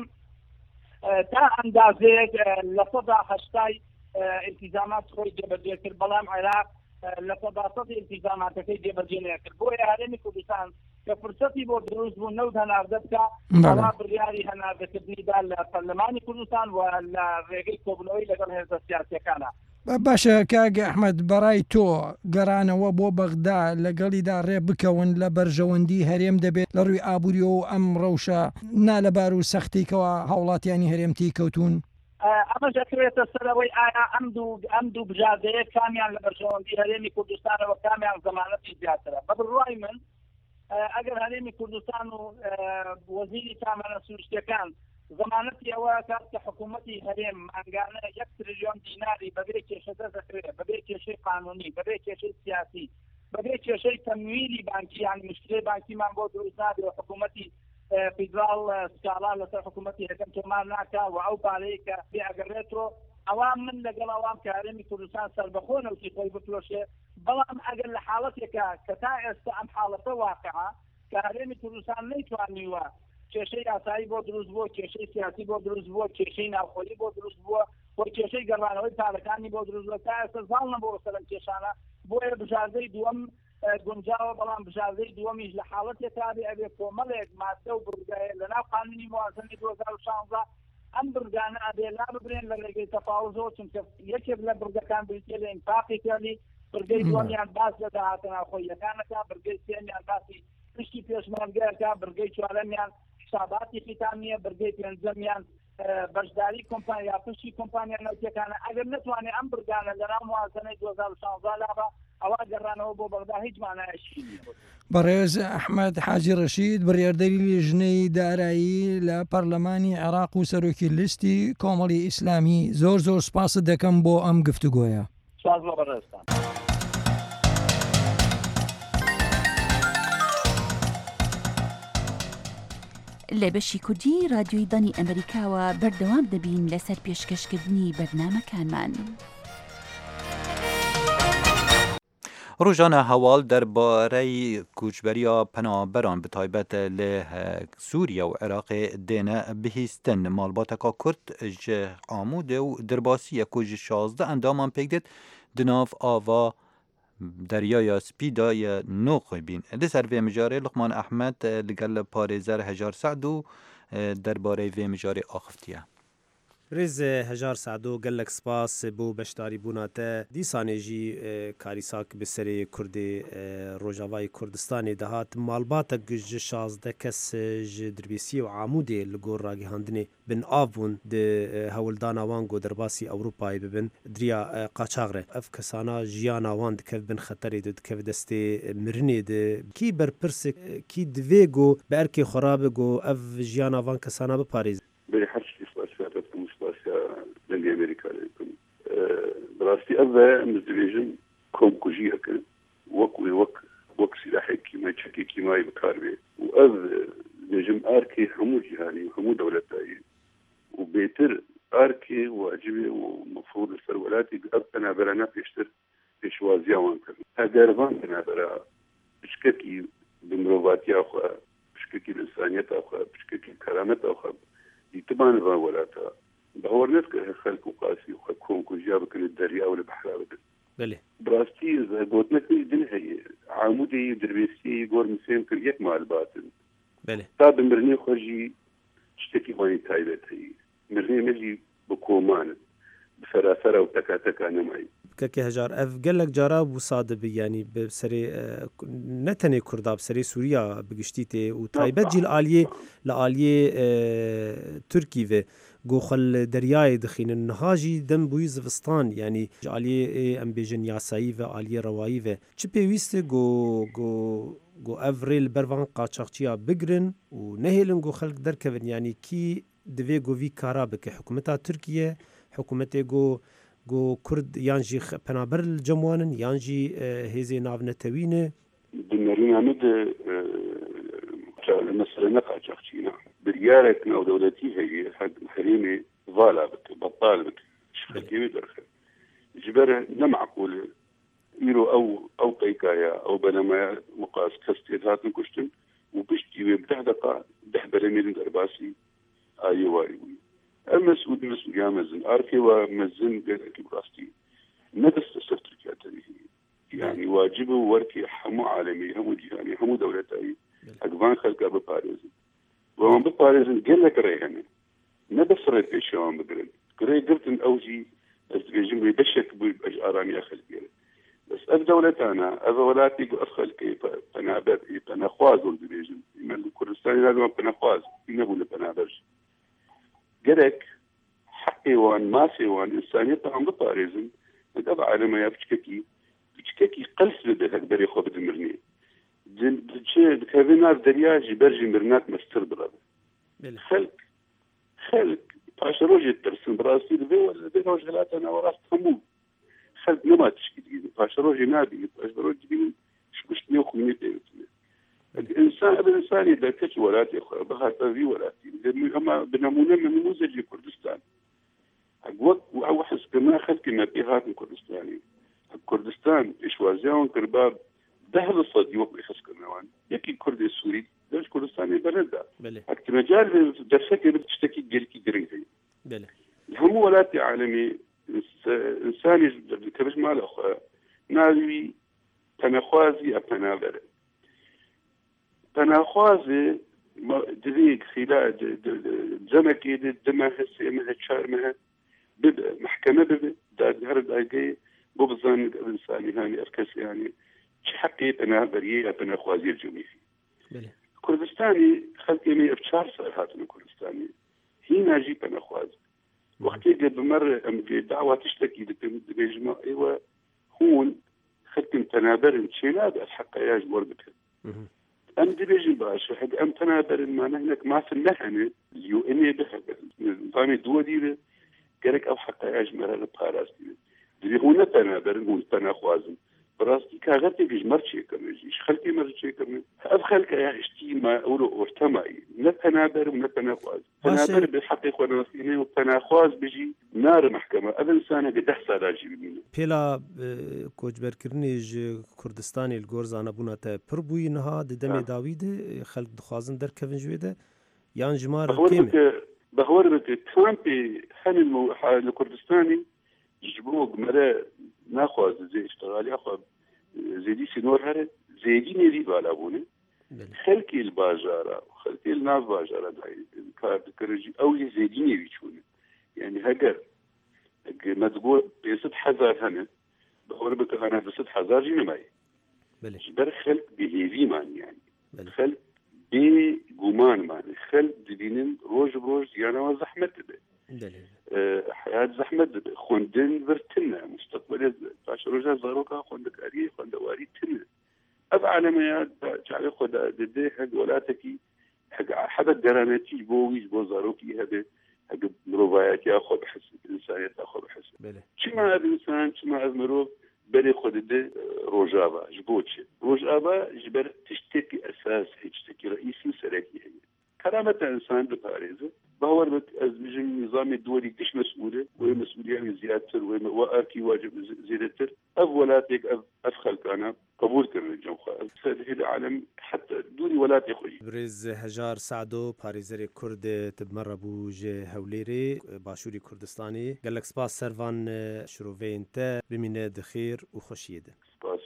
تا ئەندازەیەک لە سەدا هەشتای التزامات خۆی جێبەجێ کرد بەڵام عێراق لە سەدا سەد التزاماتەکەی جێبەجێ نەکرد. بۆیە هەرێمی کوردستان کە فرسەتی بۆ دروست بوو نەوت هەناردە بکە بەڵام بڕیاری هەناردەکردنیدا لە پەرلەمانی کوردستان و لە ڕێگەی کۆبوونەوەی لەگەڵ هێزە سیاسیەکانە. باشە کاگە ئەحمەد بەڕای تۆ گەڕانەوە بۆ بەغدا لەگەڵیدا ڕێ بکەون لە بەرژەوەندی هەرێم دەبێت لە ڕووی ئابووری و ئەم ڕەوشە نالەبار و سەختیکەوە هاوڵاتیانی هەرێمتی کەوتون؟ ئەمە دەکرێتە سەرەوەی ئایا ئەم دوو ئەم دوو بژاردەیە کامیان لە بەرژەوەندی هەرێمی کوردستانەوە کامیان زەمانەتی زیاترە. بە بڕوای من ئەگەر هەرێمی کوردستان و وەزیری سامانە سروشتیەکان زمانەتی ئەوە کات کە حکوومەتی هەرێم مانگانە یەک تریلیۆن دیناری بەبێ کێشە دەکرێت بەبێ کێشەی قانونی بەبێ کێشەی سیاسی بەبێ کێشەی تەمویلی بانکی یان مشتری بانکیمان بۆ دروست نابێت حکوومەتی فیدراڵ سکاڵا لەسەر حکوومەتی هەرێم تۆمار ناکا و ئەو پارەیە کە بێئەگەڕێتەوە ئەوان من لەگەڵ ئەوان کە هەرێمی کوردستان سەربەخۆ نەوتی خۆی بفرۆشێ بەڵام ئەگەر لە حاڵەتێکە کە تا ئێستا ئەم حاڵەتە واقعە کە هەرێمی کوردستان نەیتوانیوە کێشەی ئاسایی بۆ دروست بووە کێشەی سیاسی بۆ دروست بووە کێشەی ناوخۆیی بۆ دروست بووە بۆ کێشەی گەڕانەوەی پارەکانی بۆ دروست تا ئێستا زاڵ نەبووە سەر ئەم کێشانە بۆیە بژاردەی دووەم گونجاوە بەڵام بژاردەی دووەمیش لە حاڵەتێکا بێ ئەبێ کۆمەڵێک مادە و بڕگایە لەناو قانونی موازنەی دوو هەزار و شانزە ئەم بڕگانە ئەبێ لا ببرێن لە ڕێگەی تەفاوزەوە چونکە یەکێک لە بڕگەکان بریتە لە ئینفاقی کردی بڕگەی دووەمیان باس لە داهاتە ناوخۆییەکانەکە بڕگەی سێمیان باسی پشتی پێشمەرگەیەکە بڕگەی چوارەمیان حساباتی ختامیە بڕگەی پێنجەمیان بەشداری کۆمپانیا پشتی کۆمپانیا نەوتیەکانە ئەگەر نتوانێت ئەم بڕگانە لەناو موازنەی دوو هەزار و شانزە لابە ئەوا گەڕانەوە بۆ بەغدا هیچ مانایەکی نییە. بەڕێز ئەحمەد حاجی ڕەشید بڕیاردەری لیژنەی دارایی لە پەرلەمانی عێراق و سەرۆکی لیستی کۆمەڵی ئیسلامی زۆر زۆر سپاست دەکەم بۆ ئەم گفتوگۆیە. سپاس بۆ بەڕێزتان. لە بەشی کوردی رادیۆی دانی ئەمریکاوە بەردەوام دەبین لەسەر پێشکەشکردنی بەرنامەکانمان. ڕۆژانە هەواڵ دەربارەی کوچبەریە پەنابەران بتایبەت لە سووریا و عێراقê dêne bihîstin malbateka Kurd ji Amûdê û Dirbasiyê ku ji şazde endaman pêk dêt di nav ava deryaya Spî de ye noxê bîn. Li ser vê mijarê Luqman Ehmed li gel parêzer Hejar Sead û derbarê vê mijarê axiftiye. رێز هەژار سعدۆ gelek spas بۆ بەشداریبوونا te dîsanê jî karîsak bi serê Kurdê Rojavayê Kurdistanê dihat malbatek ji şazde kes ji Dirbêsiyê û Amûdê li gor ragihandinê bin av bûn di hewildana wan got derbasî Ewropayê bibin diriya qaçax re. Ev kesana jiyana wan dikev bin xeterê de dikev destê mirinê de kî berpirsek kî divê got bi erkê xwe rabe got ev jiyana van kesana biparêzin. لەنگی ئەمریکا لێکم بەڕاستی ئەڤە ئەمز دەبێژم کۆمکوژیەکە وەکوێ وەک وەک سلاحێکی مەچەکێکی مای بکاربێ و ئەڤ دێژم ئارکێ هەموو جیهانی و هەموو دەوڵەتایی و بێتر ئارکێ واجبێ و مەفروض لەسەر وڵاتی ئەv پەنابەرانە پێشتر پێشوازیاوان کرد ئەگەروان پەنابەرە پشکەکی بمرۆڤاتیا خوا پشکەکی ئینسانیەتا خوا پشکەکی کەرامەتا خوا دیتمان ڤان وڵاتە باور نکرد خلق و قاسی و خلقون کجا بکنه دریا و البحر بدن. بله. براستی قلت نکردی دن هی عمودی دربیسی گور مسیم کرد یک مال باطن. بله. تا بمرنی خوشی شتکی وانی تایبت هی مرنی مجی بکومان بسراسر و تکا تکا نمای. که هزار اف gelek جارا بو صادب yani بسری نتنه کرد بسری سوریا بگشتیته و تایبت جیل عالیه لعالیه ترکی و گوخل دریای دخین نهاجی دم بوی زوستان یعنی عالیه ام بیژن یاسایی و عالیه روایی و چه پیوسته گو گو گو افریل بروان قاچاقچیا بگرن و نهیلن گو خلق درکون یعنی کی دوی گو وی کارا بکه حکومتا ترکیه حکومت گو گو کرد یانجی پنابر الجموانن یانجی هیزی ناونتوینه دنرین عمد مثلا نقاچاقچینا بريارك أو دولتي هي حق حريمي ظالبك بطالبك شخصية درخل جبره نمعقول يرو أو أو قيكايا أو بنما مقاس كستيرات نكشتن وبشتي وبدحدقة دحبر ميلن درباسي أيوة أما سود مسؤول يا مزن أركي ومزن بينك براستي نفس السفتركات هذه يعني واجبه وركي حمو عالمي حمو جهاني حمو دولتي أقبان خلقها بباريزن ومن بطاريزن قال لك ريحني ما بس ريت في الشوام بقرن قري قلت ان اوجي استجيب لي بشك باجاراني اخذ بيه بس الدولة انا اولاتي ادخل كيف انا بابي انا خوازو الديجن من كردستان لازم انا خواز ينبو انا برج قالك حقي وان ماسي وان انسانيه عم بطاريزن هذا عالم يا بشككي بشككي قلس لده بري خو بدمرني دشي دكابينا درياجي برجي مرنات مستربرة خلق خلق باش روجي ترسم براسي البي ولا بين وجهات انا وراس همو خلق نما تشكي باش روجي نادي باش روجي بين شكشني وخميتي الانسان الانسان اذا كش ولاتي بها في ولاتي اما بنمونه من نموذج كردستان اقوى واحس كما خلق ما فيها من كردستاني كردستان ايش وازيون كرباب ده الصدي وقت يخسك النوان يكي كردي السوري ليش كردستاني بردا بله اكت مجال درسك بتشتكي جريكي جريكي بله هەموو وڵاتی عالمی ئینسانی کەبش مالەخوا ناوی پەنەخوازی ئەپەنابەرە پەناخوازێ درێک خیلا جەمەکێ دمە هە سێمە هە چارمە هە ببە محکەمە ببێ هەر داگەی بۆ بزانێت ئەنسانی هانی ئەف کەسیانی چ حەقی پەنابەریە یا پەناخوازی جومیفی کوردستانی خەڵکی ئێمە ئەف چار سال هاتنە کوردستانی هی ناژی پەنەخواز وەختێکە بمەڕ ئەم داوا تشتێکی دەکەم دەبێژمە ئێوە هون خەڵکن پەنابەرن چێنابێ ئەس حەقەیاش وەربکەن ئەم دەبێژن باشە هەد ئەم پەنابەرنمانە هەنێک مافن نەهەنێ یو ئەنێ بهەبێ نظامی دووە دیرە گەرەک ئەو حەقەیاش مەرە پاراستی دەبێ هون نەپەنابەرن هون پەناخوازن براستی کاغەتێکیش مەرچێکەمەژیش خەڵکی مەرچێکەمە ئەف خەلکە هشتی ما ئەوە ئۆرتەمایی نە پەنابەر و نە پەناخواز پەنابەر بێ حەقی خۆناسینێ و پەناخواز بژی نارە محکەمە ئەڤ ئینسانێکە دە سالاژی ببینێ پێلا کۆچبەرکردنیش کوردستانی لە گۆرزانە بوونەتە پڕ بووی نەها دەمێ داویدە خەلک دخوازن دەرکەون ژێدە یان ژمارە بەهۆر بکە ترامپی هەنن لە کوردستانی ji bo gmere naxwaze zê iştigalî xwe zêdî sînor here zêdî nêvî balabûne xelkê li bajara xelkê li nav bajara kar dikirin jî ew jî zêdî nêvî çûne yani heger me digot pêsed hezar hene bixwe bike hene bised hezar jî nimayê ji ber xelk bêhêvî man yani xelk bê guman man xelk dibînin roj bi roj jiyana we zehmet dibe حياة زحمة خوندن برتنا مستقبل باش رجع زاروكا خوندك أري خوندواري تنا أبع علامات جعل خدا ددي حق ولاتكي حق حدا جرانتي بويش بو زاروكي هذا حق مروفايات ياخذ حسب الإنسانية تاخذ حسب شما هذا الإنسان شما هذا مروف بري خد دي روجابا جبوتش روجابا جبر تشتكي أساس تشتكي رئيسي سركي هي كرامة إنسان بباريزه باور بك از بجن نظام الدولي كش مسؤولة ومسؤولية زيادة وأركي واجب زيادة أولاتك أفخل كان قبول كرن الجمخة هذا العالم حتى دوني ولات يخرج برز هجار سعدو باريزري كرد تبمر بوج هوليري باشوري كردستاني قالك سباس سرفان شروفين تا بمينة دخير وخشيدة سباس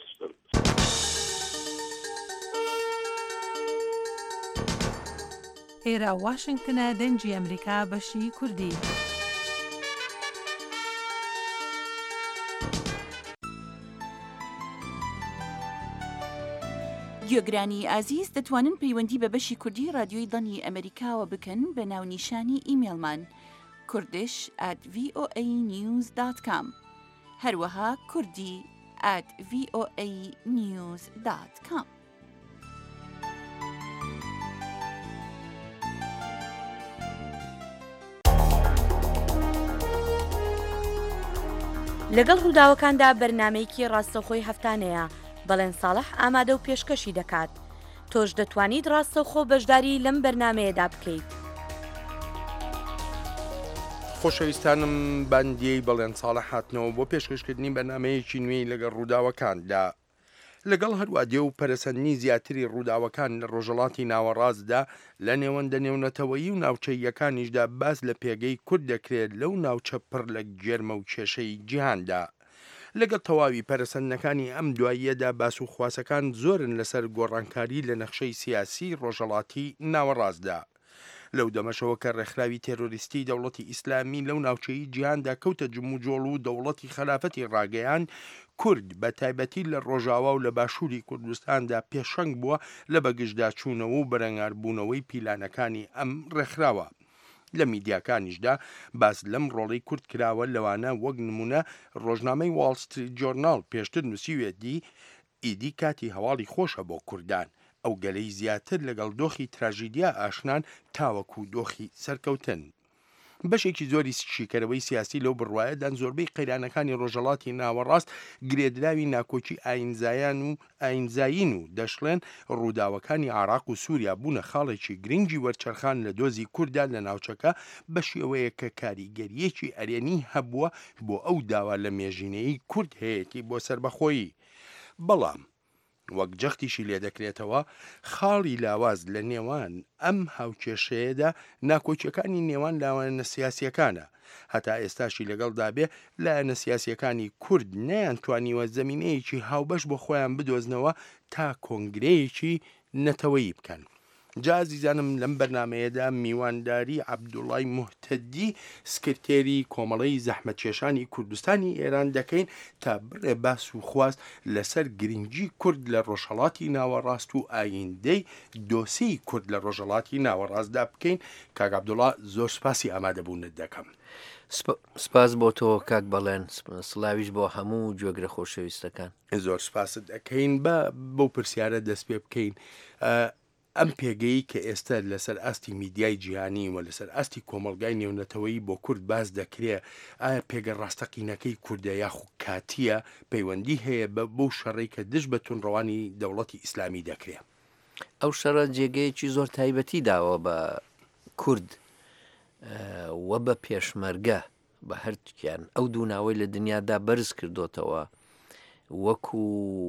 ئێرە واشنگتنە دەنجی ئەمریکا بەشی کوردی. گوێگرانی ئازیز دەتوانن پەیوەندی بە بەشی کوردی رادیۆی دڵی ئەمریکاوە بکەن بە ناونیشانی ئیمێلمان کوردش at voa news dot com هەروەها کوردی at voa news dot com. لەگەڵ ڕووداوەکاندا بەرنمەیەکی ڕاستەوخۆی هەفتانەیە بەڵێن ساڵح ئامادە و پێشکەشی دەکات. تۆش دەتوانیت ڕاستەوخۆ بەشداری لەم بەرنمەیەدا بکەیت. خۆشەویستانم باندیەی بەڵێن ساڵح هاتنەوە بۆ پێشکەشکردنی بەرنمەیەکی نوێی لەگەڵ ڕووداوەکاندا. لەگەڵ هەروادێ و پەرەسەندنی زیاتری ڕووداوەکان لە ڕۆژەڵاتی ناوەڕاستدا لە نێوەندە نێونەتەوەیی و ناوچەیەکانیشدا باس لە پێگەی کورد دەکرێت لەو ناوچە پڕ لە گێرمە و کێشەی جیهاندا. لەگەڵ تەواوی پەرەسەندنەکانی ئەم دواییەدا باس و خواسەکان زۆرن لەسەر گۆڕانکاری لە نەخشەی سیاسی ڕۆژەڵاتی ناوەڕاستدا. لەو دەمەشەوە کە ڕێکخراوی تێرۆریستی دەوڵەتی ئیسلامی لەو ناوچەی جیهاندا کەوتە جموجۆڵ و دەوڵەتی خلافەتی ڕاگەیان کورد بە تایبەتی لە ڕۆژاوا و لە باشووری کوردستاندا پێشەنگ بووە لە بەگشتدا چوونەوە و بەرەنگاربوونەوەی پیلانەکانی ئەم ڕێکخراوە. لە میدیاکانیشدا باس لەم ڕۆڵەی کورد کراوە لەوانە وەک نمونە ڕۆژنامەی واڵ ستریت جۆرناڵ پێشتر نووسیوێتی ئیدی کاتی هەواڵی خۆشە بۆ کوردان ئەو گەلەی زیاتر لەگەڵ دۆخی تراژیدیا ئاشنان تاوەکو دۆخی سەرکەوتن. بەشێکی زۆری شیکەرەوەی سیاسی لەو بڕواایەدان زۆربەی قەیرانەکانی ڕۆژەڵاتی ناوەڕاست گرێدراوی ناکۆچی ئاینزایان و ئاینزاین و دەشڵێن ڕووداوەکانی عراق و سووریا بوونە خاڵێکی گرنگی وەرچەرخان لە دۆزی کووردا لە ناوچەکە بەشێوەیە کە کاریگەریەکی ئەرێنی هەبووە بۆ ئەو داوا لە مێژینەی کورد هەیەی بۆ سربەخۆیی. بەڵام وەک جەختیشی لێ دەکرێتەوە خاڵی لاواز لە نێوان ئەم هاوکێشەیەدا ناکۆچیەکانی نێوان لاوانە سیاسیەکانە هەتا ئێستاشی لەگەڵدا بێ لایەنە سیاسیەکانی کورد نەیانتوانیوە زەمینەیەکی هاوبەش بۆ خۆیان بدۆزنەوە تا کۆنگرەیەکی نەتەوەیی بکەن. جازیزانم لەم بەرنمەیەدا میوانداری عەبدوڵای موحتەدی سکرتێری کۆمەڵەی زەحمەتکێشانی کوردستانی ئێران دەکەین تا بڕێ باس و خواست لەسەر گرنگی کورد لە ڕۆژهەڵاتی ناوەڕاست و ئایندەی دۆسەی کورد لە ڕۆژهەڵاتی ناوەڕاستدا بکەین. کاک عەبدوڵا زۆر سپاسی ئامادەبوونت دەکەم. سپاس بۆ تۆ کاک بەڵێن سڵاویش بۆ هەموو گوێگرە خۆشەویستەکان. زۆر سپاست دەکەین بە بەو پرسیارە دەست پێ بکەین. ئەم پێگەی کە ئێستا لەسەر ئاستی میدیای جیهانی و لەسەر ئاستی کۆمەلگای نێونەتەوەی بۆ کورد باز دەکرێت ئایا پێگە ڕاستەقینەکەی کوردە یاخو کاتیە پەیوەندی هەیە بە بۆ شەڕی کە دژ بە تونڕەوانی دەوڵەتی ئیسلامی دەکرێت؟ ئەو شەڕە جێگەیەکی زۆر تایبەتی داوە بە کورد وە بە پێشمەرگە بە هەرتیان ئەو دووناوەی لە دنیادا بەرز کردوتەوە وەکو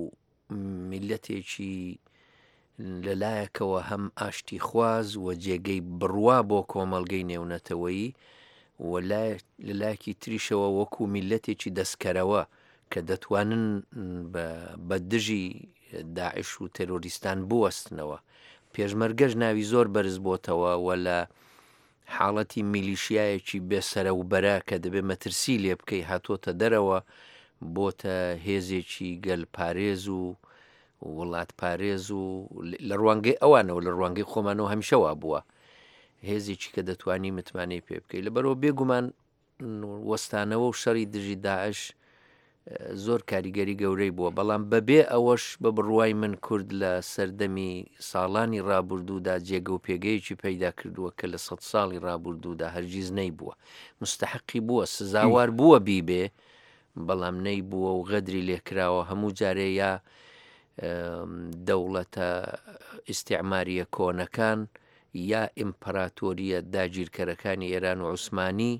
میلەتێکی لەلایەکەوە هەم ئاشتی خواز و جێگەی بڕوا بۆ کۆمەڵگەی نێونەتەوەیی و لەلایەکی تریشەوە وەکو میلەتێکی دەستکەرەوە کە دەتوانن بە دژی داعش و تەرۆریستان بوەستنەوە. پێشمەرگەش ناوی زۆر بەرز بۆتەوە و لە حاڵەتی میلیشیایەکی بێسەرە و بەرە کە دەبێ مەترسی لێ بکەی هاتۆتە دەرەوە بۆتە هێزێکی گەلپارێز و وڵات پارێز و لە ڕوانگەی ئەوانەوە لە ڕوانگەی خۆمانەوە هەمیشەوە بووە هێزێکی کە دەتوانی متمانەی پێ بکەی لەبەرەوە بێگومان وەستانەوە و شەڕی دژی داعش زۆر کاریگەری گەورەی بووە بەڵام بەبێ ئەوەش بە بڕوای من کورد لە سەردەمی ساڵانی ڕابردوودا جێگە و پێگەیەکی پەیدا کردووە کە لە سەد ساڵی ڕابردوودا هەرگیز نەی بووە مستحقی بووە سزاوار بووە بیبێ بەڵام نەی بووە و غەدری لێکراوە هەموو جارەیە دەوڵەتە ئیستیعماریە کۆنەکان یا ئیمپەراتۆریە داگیرکەرەکانی ئێران و عوسمانی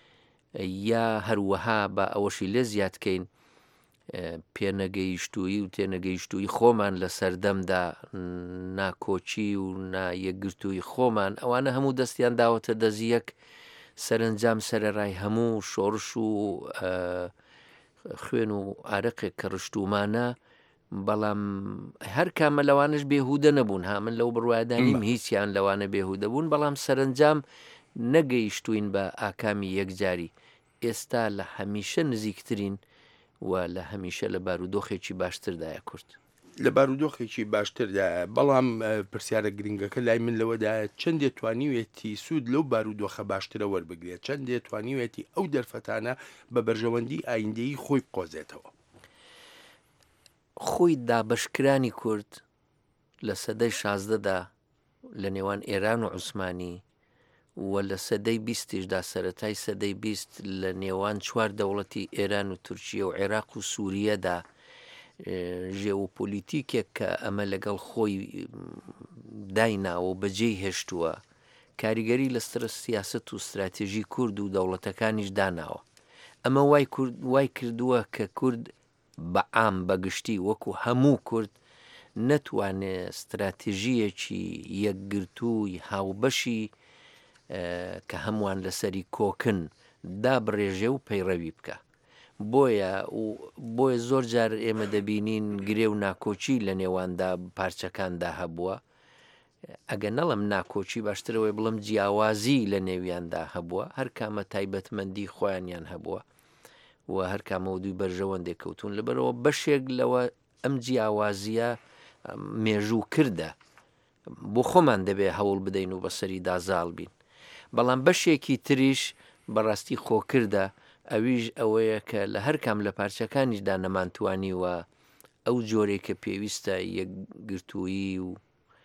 یا هەروەها بە ئەوەشی لێ زیادکەین پێنەگەیشتووی و تێنەگەیشتووی خۆمان لە سەردەمدا ناکۆچی و نایەکگرتووی خۆمان ئەوانە هەموو دەستیان داوەتە دەزیەک سەرنجام سەرەڕای هەموو شۆڕش و خوێن و ئارەقێک کە ڕشتومانە بەڵام هەر کامە لەوانش بێهودە نەبوون ها من لەو بڕوادانیم هیچیان لەوانە بێهودە بوون بەڵام سەرنجام نەگەیشتوین بە ئاکامی یەکجاری ئێستا لە هەمیشە نزیکترین و لە هەمیشە لە بارودۆخێکی باشتردایە کورد لە بارودۆخێکی باشتردا بەڵام پرسیارە گرنگەکە لای من لەوەدا چەند دێتوانیوێتی سوود لەو بارودۆخە باشترە وەربگرێت چەند دێتوانیوێتی ئەو دەرفەتانە بە بەرژەوەندی ئایندەیی خۆی بقۆزێتەوە خۆی دابشکرانی کورد لە سەدەی شازدەدا لە نێوان ئێران و عوسمانی و لە سەدەی بیستیشدا سەرەتای سەدەی بیست لە نێوان چوار دەوڵەتی ئێران و تورکیە و عێراق و سووریەدا ژێوپۆلیتیکێک کە ئەمە لەگەڵ خۆی دایناوە و بەجێی هێشتووە کاریگەری لەسەر سیاست و استراتێژی کورد و دەوڵەتەکانیش داناوە ئەمە وای کردووە کە کورد بەعام بەگشتی وەکو هەموو کورد نەتوانێت استراتێژیەکی یەکگرتووی هاوبەشی کە هەمووان لەسەری کۆکن دابڕێژێ و پەیڕەوی بکە بۆیە بۆیە زۆر جار ئێمە دەبینین گرێ و ناکۆچی لە نێواندا پارچەکاندا هەبووە ئەگە نەڵم ناکۆچی باشترەوەی بڵم جیاوازی لە نێویاندا هەبووە هەر کامە تایبەتمەندی خۆیانیان هەبووە و هەر کامەوە دوی بەرژەوەندێک کەوتون لەبەرەوە بەشێک لەوە ئەم جیاوازیە مێژوو کردە بۆ خۆمان دەبێ هەوڵ بدەین و بەسەری دازاڵ بین بەڵام بەشێکی تریش بەڕاستی خۆکردە ئەویش ئەوەیە کە لە هەر کام لە پارچەکانیشدا نەمانتوانی وە ئەو جۆرێک کە پێویستە یەکگرتوویی و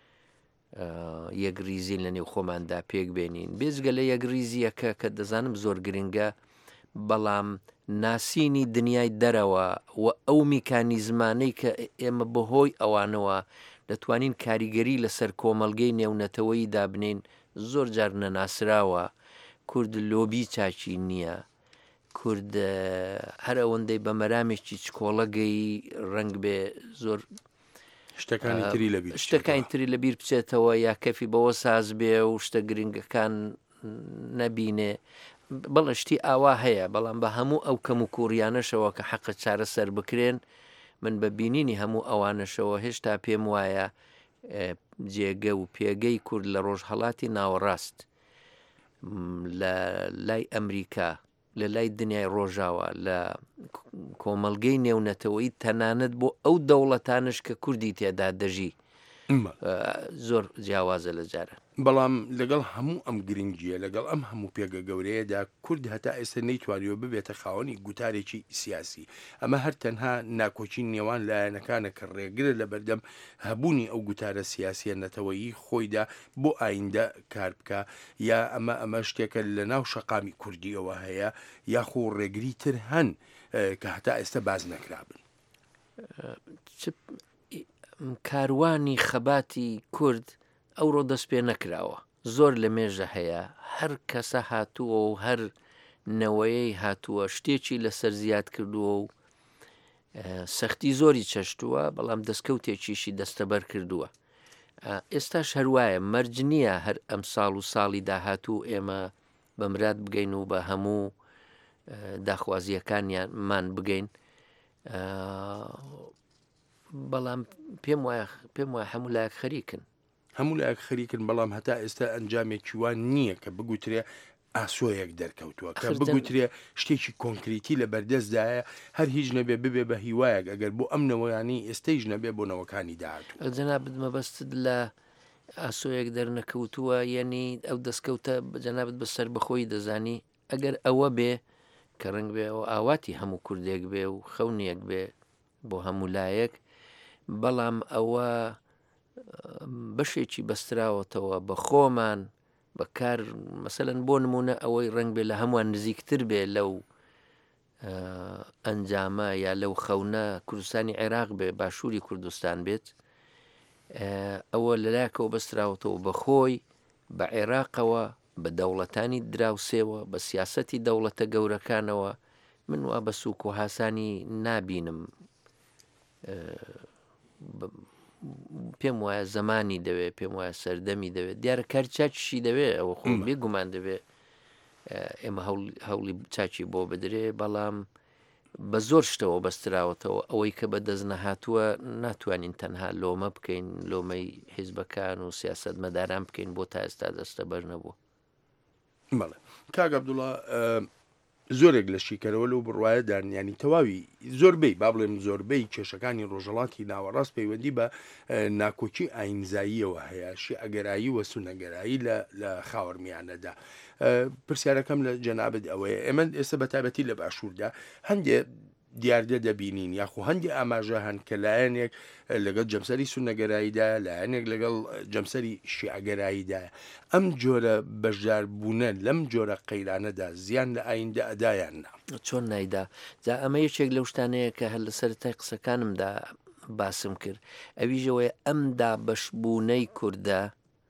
یەکریزی لە نێو خۆماندا پێک بێنین بێزگە لە یەکریزیەکە کە دەزانم زۆر گرنگە بەڵام ناسینی دنیای دەرەوە و ئەو میکانیزمانەی کە ئێمە بەهۆی ئەوانەوە دەتوانین کاریگەری لەسەر کۆمەڵگەی نێونەتەوەی دابنین زۆر جار نەناسراوە کورد لۆبی چاچی نییە کورد هەر ئەوەندەی بە مەرامێکی چکۆڵەگەی ڕنگ بێ زۆر شتەکانی تری لەبیر شتەکانی تری لەبیر بچێتەوە یا کەفی بەوە ساز بێ و شتە گرنگەکان نەبینێ بەڵێ شتی ئاوا هەیە بەڵام بە هەموو ئەو کەم و کوڕیانەشەوە کە حەقە چارە سەر بکرێن من بە بینینی هەموو ئەوانەشەوە هێشتا پێم وایە جێگە و پێگەی کورد لە ڕۆژهەڵاتی ناوەڕاست لە لای ئەمریکا لە لای دنیای ڕۆژاوە لە کۆمەڵگەی نێونەتەوەی تەنانەت بۆ ئەو دەوڵەتانش کە کوردی تێدا دەژی زۆر جیاوازە لە جارە بەڵام لەگەڵ هەموو ئەم گرنگیە لەگەڵ ئەم هەموو پێگە گەورەیەدا کورد هەتا ئێستا نەیتوانیوە ببێتە خاوەنی گوتارێکی سیاسی ئەمە هەر تەنها ناکۆچی نێوان لایەنەکانە کە ڕێگرە لە بەردەم هەبوونی ئەو گوتارە سیاسیە نەتەوەیی خۆیدا بۆ ئایندە کار بکە یا ئەمە ئەمە شتێکە لە ناو شەقامی کوردیەوە هەیە یاخۆ ڕێگری تر هەن کە هەتا ئێستا باز نەکرابن کاروانی خەباتی کورد ئەوڕۆ دەست پێ نەکراوە زۆر لە مێژە هەیە هەر کەسە هاتووە و هەر نەوەیەی هاتووە شتێکی لەسەر زیاد کردووە و سەختی زۆری چەشتووە بەڵام دەستکەوتێکیشی دەستەبەر کردووە ئێستاش هەروایە مەرج نییە هەر ئەم ساڵ و ساڵی داهاتوو ئێمە بەمرات بگەین و بە هەموو داخوازیەکانیانمان بگەین بەڵام پێم وایە پێم وایە هەموو لایەک خەریکن هەموو لایەک خەریکن بەڵام هەتا ئێستا ئەنجامێکی وان نییە کە بگوترێ ئاسۆیەک دەرکەوتووە کە بگوترێ شتێکی کۆنکریتی لە بەردەستدایە هەر هیچ نەبێ ببێ بە هیوایەک ئەگەر بۆ ئەم نەوەیانی ئێستەیش نەبێ بۆ نەوەکانی داهاتوو جەنابەت مەبەستت لە ئاسۆیەک دەرنەکەوتووە یعنی ئەو دەستکەوتە جەنابەت بەسەر بەخۆی دەزانی ئەگەر ئەوە بێ کە ڕنگ بێ ئەو ئاواتی هەموو کوردێک بێ و خەونیەک بێ بۆ هەموو لایەک بەڵام ئەوە بەشێکی بەستراوەتەوە بە خۆمان بەکار مەسەلەن بۆ نمونە ئەوەی ڕنگ بێ لە هەمووان نزیکتر بێ لەو ئەنجامە یا لەو خەونە کوردستانی عێراق بێ باشووری کوردستان بێت ئەوە لەلایەکەوە بەستراوەتەوە بە خۆی بە عێراقەوە بە دەوڵەتانی دراوسێەوە بە سیاسەتی دەوڵەتە گەورەکانەوە من وا بە سووک و هاسانی نابینم پێم وایە زمانی دەوێت پێم وایە سەردەمی دەوێت دیارە کار چاچشی دەوێت ئەوە خۆ بێگومان دەبێت ئێمە هەوڵی چاچی بۆ بدرێ بەڵام بە زۆر شتەوە بەستراوەتەوە ئەوەی کە بە دەست نەهاتووە ناتوانین تەنها لۆمە بکەین لۆمەی حیزبەکان و سیاست مەداران بکەین بۆ تا ئێستا دەستە بەر نەبووە بەڵێ کاک عەبدوڵڵا زۆرێک لە شیکەرەوە لەو بڕواایەدان ینی تەواوی زۆربەی با بڵێم زۆربەی کێشەکانی ڕۆژەڵاتی ناوەڕاست پەیوەندی بە ناکۆچی ئاینزاییەوە هەیە شی ئەگەرایی وە سونەگەرایی لە خاوەرمیانەدا پرسیارەکەم لە جەنابەت ئەوەیە ئێمە ئێستا بە تایبەتی لە باشووردا هەندێک دیاردە دەبینین یاخۆ هەندی ئاماژە هەن کە لایەنێک لەگەڵ جەمسەری سونەگەراییدا لایەنێک لەگەڵ جەمسەری شیعەگەراییدا ئەم جۆرە بەشداربوونە لەم جۆرە قەیرانەدا زیان لە ئایندە ئەدایاننا چۆن نایدا جا ئەمە یەکێک لەو شتانەیە کە هەر لە سەرەتای قسەکانمدا باسم کرد ئەویژەوەی ئەمدا بەشبوونەی کووردە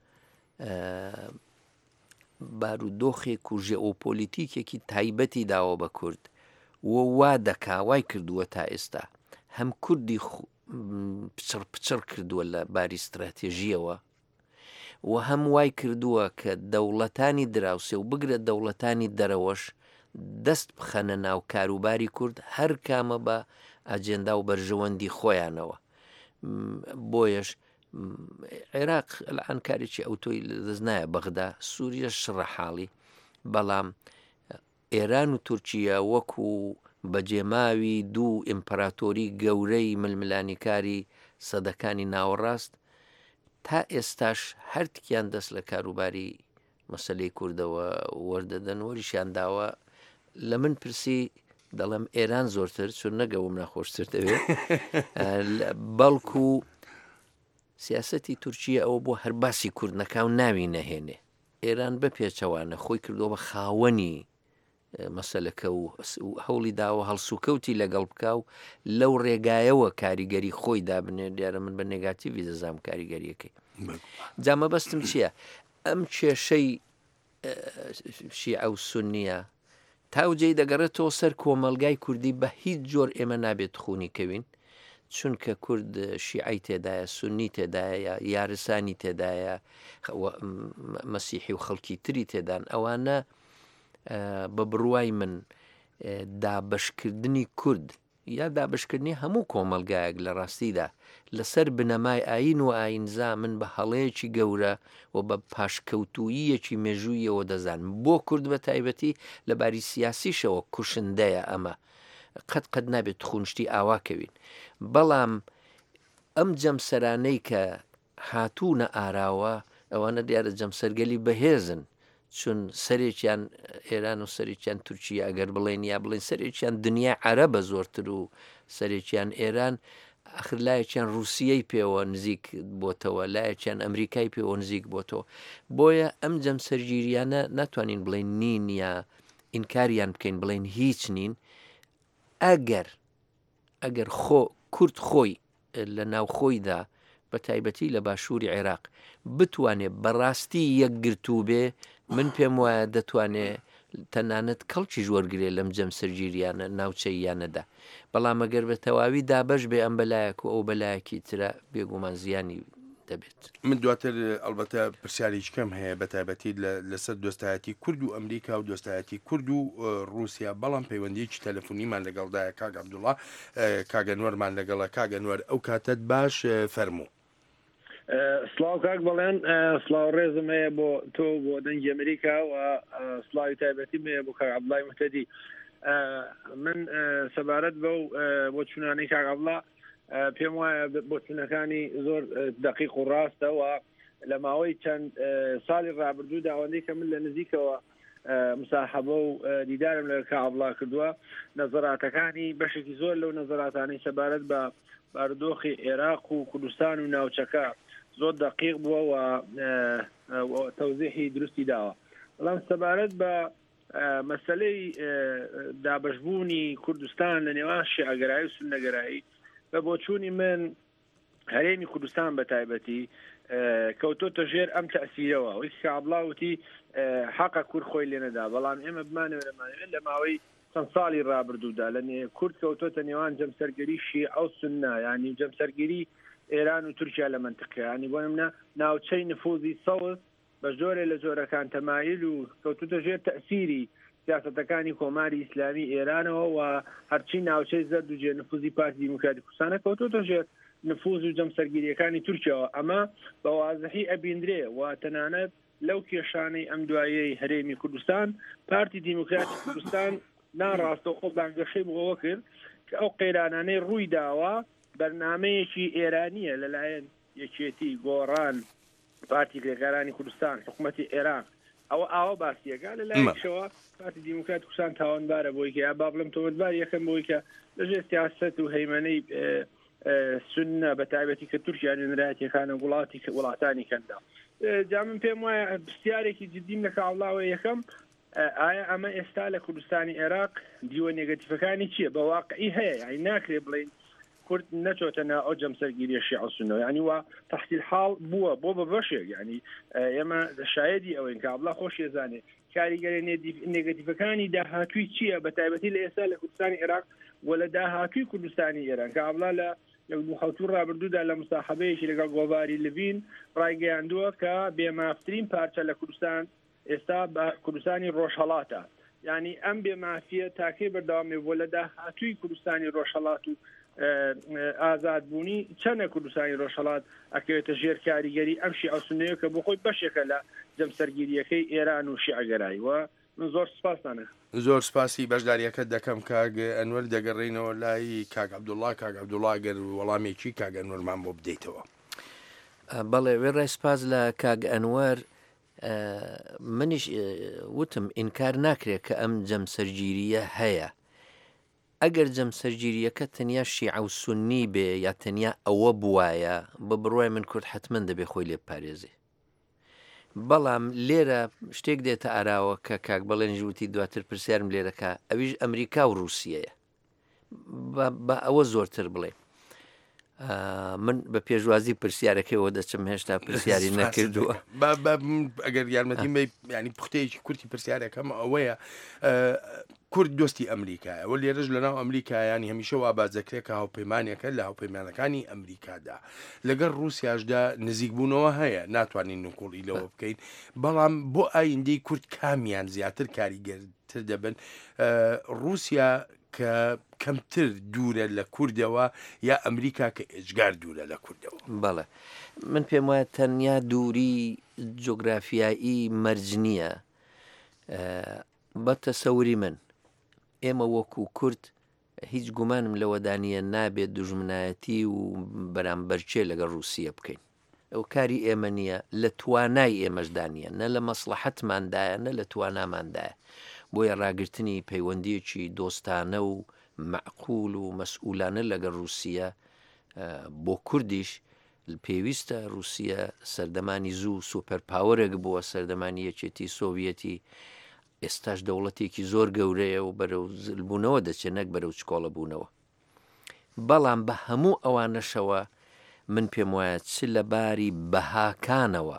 بارودۆخێک و ژێئۆپۆلیتیکێکی تایبەتی داوە بە کورد وە وا دەکا وای کردووە تا ئێستا هەم کوردی پچڕ پچڕ کردووە لە باری استراتێژیەوە و هەم وای کردووە کە دەوڵەتانی دراوسێ و بگرە دەوڵەتانی دەرەوەش دەست بخەنە ناو کاروباری کورد هەر کامە بە ئاجێندا و بەرژەوەندی خۆیانەوە بۆیەش عێراق ئەلعان کارێکی ئەوتۆی دەست نایە بەغدا سووریە شڕە حاڵی بەڵام ئێران و تورکیا وەکو بەجێماوی دوو ئیمپەراتۆری گەورەی ململانیکاری سەدەکانی ناوەڕاست تا ئێستاش هەرتکیان دەست لە کاروباری مەسەلەی کوردەوە وەردەدەن وەریشیان داوە لە من پرسی دەڵێم ئێران زۆرتر چون نەگەوم ناخۆشتر دەوێت بەڵکو سیاسەتی تورکیا ئەوە بۆ هەرباسی کورد نەکاو ناوی نەهێنێ ئێران بە پێچەوانە خۆی کردەوە بە خاوەنی مەسەلەکە و هەوڵی داوە هەڵسوکەوتی لەگەڵ بکاو لەو ڕێگایەوە کاریگەری خۆی دابنێ دیارە من بە نێگاتیڤی دەزام کاریگەریەکەی جامە بەستم چییە ئەم کێشەی شیعە و سونیە تاوجێی دەگەڕێتەوە سەر کۆمەلگای کوردی بە هیچ جۆر ئێمە نابێت خونی کەوین چونکە کورد شیعی تێدایە، سنی تێدایە، یارسانی تێدایە، مەسیحی و خەڵکی تری تێدان، ئەوانە بە بڕوای من دابشکردنی کورد یا دابشکردنی هەموو کۆمەلگایەک لە ڕاستیدا لەسەر بنەمای ئاین و ئاینزا من بە هەڵەیەکی گەورە و بە پاشکەوتوییەکی مێژوویەوە دەزانم. بۆ کورد بە تایبەتی لەباری سیاسیشەوە کوشندەیە، ئەمە قەت قەت نابێت خونشتی ئاواکەوین. بەڵام ئەم جەمسەرانەی کە هاتوونە ئاراوە ئەوانە دیارە جەمسەرگەلی بەهێزن، چون سەرێکیان ئێران و سەرێکیان تورکیا ئەگەر بڵێن یا بڵێن سەرێکیان دنیا عەرەبە زۆرتر و سەرێکیان ئێران، ئەخر لایەکیان رووسیەی پێوە نزیک بۆتەوە، لایەکیان ئەمریکای پێوە نزیک بۆتەوە. بۆیە ئەم جەمسەرگیریانە ناتوانین بڵێن نین یا ئینکاریان بکەین بڵێن هیچ نین. ئەگەر ئەگەر خۆ کورد خۆی لە ناوخۆیدا بە تایبەتی لە باشووری عێراق بتوانێت بەڕاستی یەکگرتوو بێ، من پێم وایە دەتوانێت تەنانەت کەڵکیش وەرگێ لەم جەمسەرگیریانە ناوچەییانەدا. بەڵام ئەگەر بە تەواوی دابەش بێ ئەم بەلایەک و ئەو بەلایەکی ترە بێگومان زیانی دەبێت. من دواتر ئەلبەتە پرسیارێکی کەم هەیە بە تایبەتی لەسەر دۆستایەتی کورد و ئەمریکا و دۆستایەتی کورد و رووسیا، بەڵام پەیوەندیکی تەلەفۆنیمان لەگەڵدایە کاک عەبدوڵڵا، کاگەنوەرمان لەگەڵە. کاگەنوەر ئەو کاتت باش فەرموو. سلااو کاک بەڵێن سلااو ڕێزم هەیە بۆ تۆ بۆ دەنگی ئەمریکا و سلااوی تایبەتی هەیە بۆ کاک عەبدوڵڵای مهتەدی. من سەبارەت بەو بۆ چوونانەی کاک عەبدوڵڵا پێم وایە بۆ چوونەکانی زۆر دقیق و ڕاستەوە لە ماوەی چەند ساڵی ڕابردوودا ئەوەندەی کە من لە نزیکەوە مساحەبە و دیدارم لە کاک عەبدوڵڵا کردووە، نەزەراتەکانی بەشێکی زۆر لەو نەزەراتانەی سەبارەت بە بارودۆخی عێراق و کوردستان و ناوچەکە زۆر دقیق بووە و تەوزیحی دروستی داوە. بەڵام سەبارەت بە مەسەلەی دابەشبوونی کوردستان لە نێوان شیعەگەرایی و سوننەگەرایی بە بۆچوونی من هەرێمی کوردستان بە تایبەتی کەوتۆتە ژێر ئەم تەئسیرەوە. ئەوەی کە عەبدوڵڵا وتی حەقە کورد خۆی لێ نەدا، بەڵام ئێمە بمانەوە لەمانەوێت لە ماوەی چەند ساڵی ڕابردوودا لە کورد کەوتۆتە نێوان جەمسەرگەری شیعە و سوننا، ینی جەمسەرگەری ئێران و تورکیا لە منتیقە، ینی بۆ نمونە ناوچەی نفوذی سەوز بە جۆرێ لە جۆرەکان تەمایل و کەوتوتە ژێر تەئسیری سیاسەتەکانی کۆماری ئیسلامی ئێرانەوە و هەرچی ناوچەی زەرد و جێ نفوذی پارتی دیموکراتی کوردستانە کەوتوتە ژێر نفوذ و جەمسەرگیریەکانی تورکیاوە. ئەمە بە وازەحی ئەبیندرێ و تەنانەت لەو کێشانەی ئەم دوایەی هەرێمی کوردستان پارتی دیموکراتی کوردستان ناڕاستەوە خۆ بانگەشەی بۆەوە کرد کە ئەو قەیرانانەی ڕووی داوە بەرنامەیەکی ئێرانیە لەلایەن یەکێتی گۆڕان پارتی کرێکارانی کوردستان حکوومەتی عێراق، ئەوە ئاوە باسیەکە لەلایەنشەوە پارتی دیموکراتی کوردستان تاوانبارە بۆی کە یا با بڵم تۆمەتبار یەکەم بۆی کە لەژێر سیاسەت و هەیمەنەی سونە بە تایبەتی کە تورکیا نوێنەرایەتیەکانە وڵاتی وڵاتانی کەندا. جا من پێم وایە پرسیارێکی جدیم لە کاک عەبدوڵڵاوە یەکەم، ئایا ئەمە ئێستا لە کوردستانی عێراق دیوە نێگەتیڤەکانی چییە؟ بە واقعی هەیە، یعنی ناکرێ بڵین کورد نەچۆتە ناو ئەو جەمسەرگیریە شیعە و سوننەوە، یعنی وا تەحتیل حاڵ بووە بۆ بە بەشێک. یعنی ئێمە شایەدی ئەوەین کە عەبدوڵڵا خۆش ێزانێ کاریگەری نێگەتیڤەکانی داهاتووی چییە بە تایبەتی لە ئێستا لە کوردستانی عێراق و لە داهاتووی کوردستانی ئێران، کە عەبدوڵڵا لە خەوتور ڕابردوودا لە مستاحەبەیەکی لەگەڵ گۆڤاری لڤین ڕایگەیاندووە کە بێمافترین پارچە لە کوردستان ئێستا بە کوردستانی ڕۆژهەڵاتە. یعنی ئەم بێمافیە تاکەی بەردەوامێ بۆ لە داهاتووی کوردستانی ڕۆژهەڵات و ئازادبوونی چەنە کوردستانی ڕۆژهەڵات ئەکەوێتە ژێر کاریگەری ئەم شیعە و سوننەیە کە بۆ خۆی بەشێکە لە جەمسەرگیریەکەی ئێران و شیعەگەرایی. و من زۆر سپاسانە. زۆر سپاسی بەشداریەکە دەکەم کاک ئەنوەر. دەگەڕێینەوە لای کاک عەبدوڵڵا. کاک عەبدوڵڵا گەر وەڵامێکی کاک ئەنوەرمان بۆ بدەیتەوە. بەڵێ وێڕای سپاس لە کاک ئەنوەر. منیش وتم ئینکار ناکرێت کە ئەم جەمسەرگیریە هەیە. ئەگەر جەمسەرگیریەکە تەنیا شیعە و سوننی بێ یا تەنیا ئەوە بوایە بە بڕوای من کورد حتمەن دەبێ خۆی لێ پارێزێ. بەڵام لێرە شتێک دێتە ئاراوە کە کاک بەڵێنی ژووتی دواتر پرسیارم لێرەکە، ئەویش ئەمریکا و رووسیەیە. بە ئەوە زۆرتر بڵێ من بە پێشوازی پرسیارەکەیەوە دەچم هێشتا پرسیاری نەکردووە ئەگەر یارمەتی ینی پوختەیەکی کورتی پرسیارەکەم ئەوەیە کورد دۆستی ئەمریکایە وە لێرەش لەناو ئەمریکایانی هەمیشە وا بازەکرێکە هاوپەیمانێکە لە هاوپەیمانەکانی ئەمریکادا لەگەر رووسیاشدا نزیک بوونەوە هەیە ناتوانین نوکوڵی لەوە بکەین بەڵام بۆ ئایندەی کورد کامیان زیاتر کاریگەرتر دەبن رووسیا کە کەمتر دوورە لە کوردەوە یا ئەمریکا کە ئێجگار دوورە لە کوردەوە بەڵێ من پێم وایە تەنیا دووری جۆگرافیایی مەرج نییە بە تەسەوری من ئێمە وەکو کورد هیچ گومانم لەوەدانە نابێت دوژمنایەتی و بەرامبەرچێ لەگەڵ رووسیە بکەین ئەو کاری ئێمە نییە لە توانای ئێمەشدانە نە لە مەسلحەتماندایە نە لە تواناماندایە بۆیە ڕاگررتنی پەیوەندیەکی دۆستانە و معقول و مەسئولانە لەگەڵ رووسیە بۆ کوردیش پێویستە رووسیە سەردەمانی زوو سوپەرپاوەرێک بووە سەردەمانی یەکێتی سۆڤیەتی ئێستاش دەوڵەتێکی زۆر گەورەیە و بەرەو زلبوونەوە دەچێت نەک بەرەو چکۆڵە بوونەوە بەڵام بە هەموو ئەوانەشەوە من پێم وایە چ لەباری بەهاکانەوە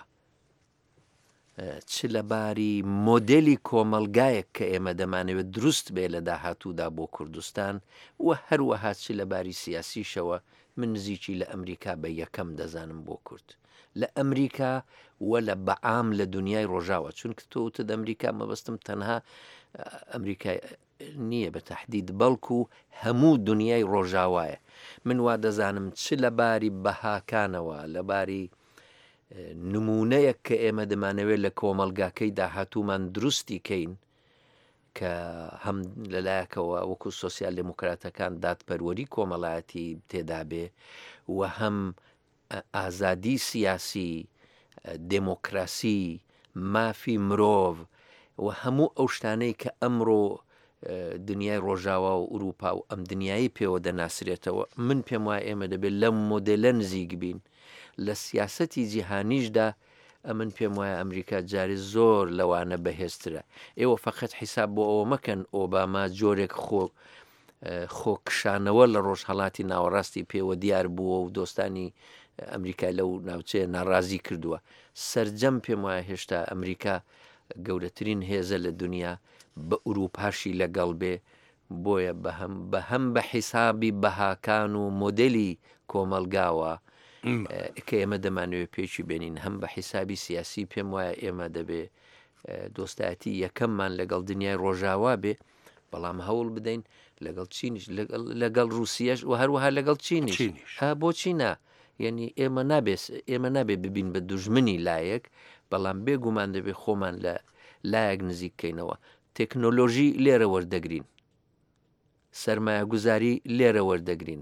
چ لەباری مۆدلی کۆمەلگایەک کە ئێمە دەمانەوێت دروست بێ لە داهاتوودا بۆ کوردستان و هەروەها چ لەباری سیاسیشەوە من نزیکی لە ئەمریکا بە یەکەم دەزانم بۆ کورد لە ئەمریکا و لە بەعام لە دنیای ڕۆژاوە چونکە تۆتە ئەمریکا مەبەستم تەنها ئەمریکا نییە بە تەحدید بەڵکو هەموو دنیای ڕۆژاوایە من وا دەزانم چ لەباری بەهاکانەوە لەباری نمونەیەک کە ئێمە دەمانەوێت لە کۆمەلگاکەی داهاتوومان دروستی کەین کە هەم لەلایەکەوە وەکو سۆسیال دموکراتەکان دادپەروەری کۆمەڵایەتی تێدا بێ و هەم ئازادی سیاسی دموکراسی مافی مرۆڤ و هەموو ئەو شتانەی کە ئەمڕۆ دنیای ڕۆژاوا و ئوروپا و ئەم دنیای پێوە دەناسرێتەوە من پێم وایە ئێمە دەبێت لەم مۆدێلە نزیک بین لە سیاسەتی جیهانیشدا ئەمن پێم وایە ئەمریکا جاری زۆر لەوانە بەهێزترە ئێوە فقط حیساب بۆ ئەوە مەکەن ئۆباما جۆرێک خۆ خۆکشانەوە لە ڕۆژهەڵاتی ناوەڕاستی پێوە دیار بووە و دۆستانی ئەمریکا لەو ناوچەیە ناڕازی کردووە سەرجەم پێم وایە هێشتا ئەمریکا گەورەترین هێزە لە دنیا بە ئوروپاشی لەگەڵ بێ بۆیە بە هەم بە حیسابی بەهاکان و مۆدلی کۆمەلگاوە کە ئێمە دەمانوێت پێچی بێنین هەم بە حیسابی سیاسی پێم وایە ئێمە دەبێ دۆستایەتی یەکەممان لەگەڵ دنیای ڕۆژاوا بێ بەڵام هەوڵ بدەین لەگەڵ چینیش لەگەڵ رووسیەش و هەروەها لەگەڵ چینیش ها بۆچی نا یعنی ئێمە نابێت ئێمە نابێت ببین بە دوژمنی لایەک بەڵام بێگومان دەبێت خۆمان لە لایەک نزیککەینەوە تەکنۆلۆژی لێرە وەردەگرین سەرمایە گوزاری لێرە وەردەگرین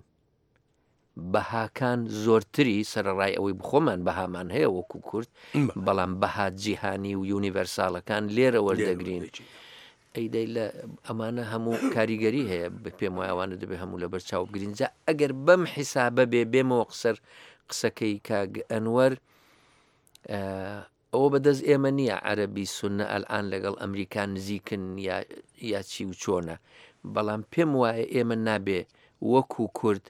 بەهاکان زۆرتری سەرڕای ئەوەی بخۆمان بەهامان هەیە وەکو کورد بەڵام بەهات جیهانی و یونیڤەرساڵەکان لێرە وەردەگرین ئەیدەی لە ئەمانە هەموو کاریگەری هەیە پێم وایەوانە دەبێت هەموو لە بەرچاو بگرین جا ئەگەر بەم حیسابە بێ بێمەوە قسەر قسەکەی کاگ ئەنوەر ئەوە بەدەست ئێمە نییە عەرەبی سونە ئەلعان لەگەڵ ئەمریکان نزیکن یا چی و چۆنە بەڵام پێم وایە ئێمە نابێ وەکو کورد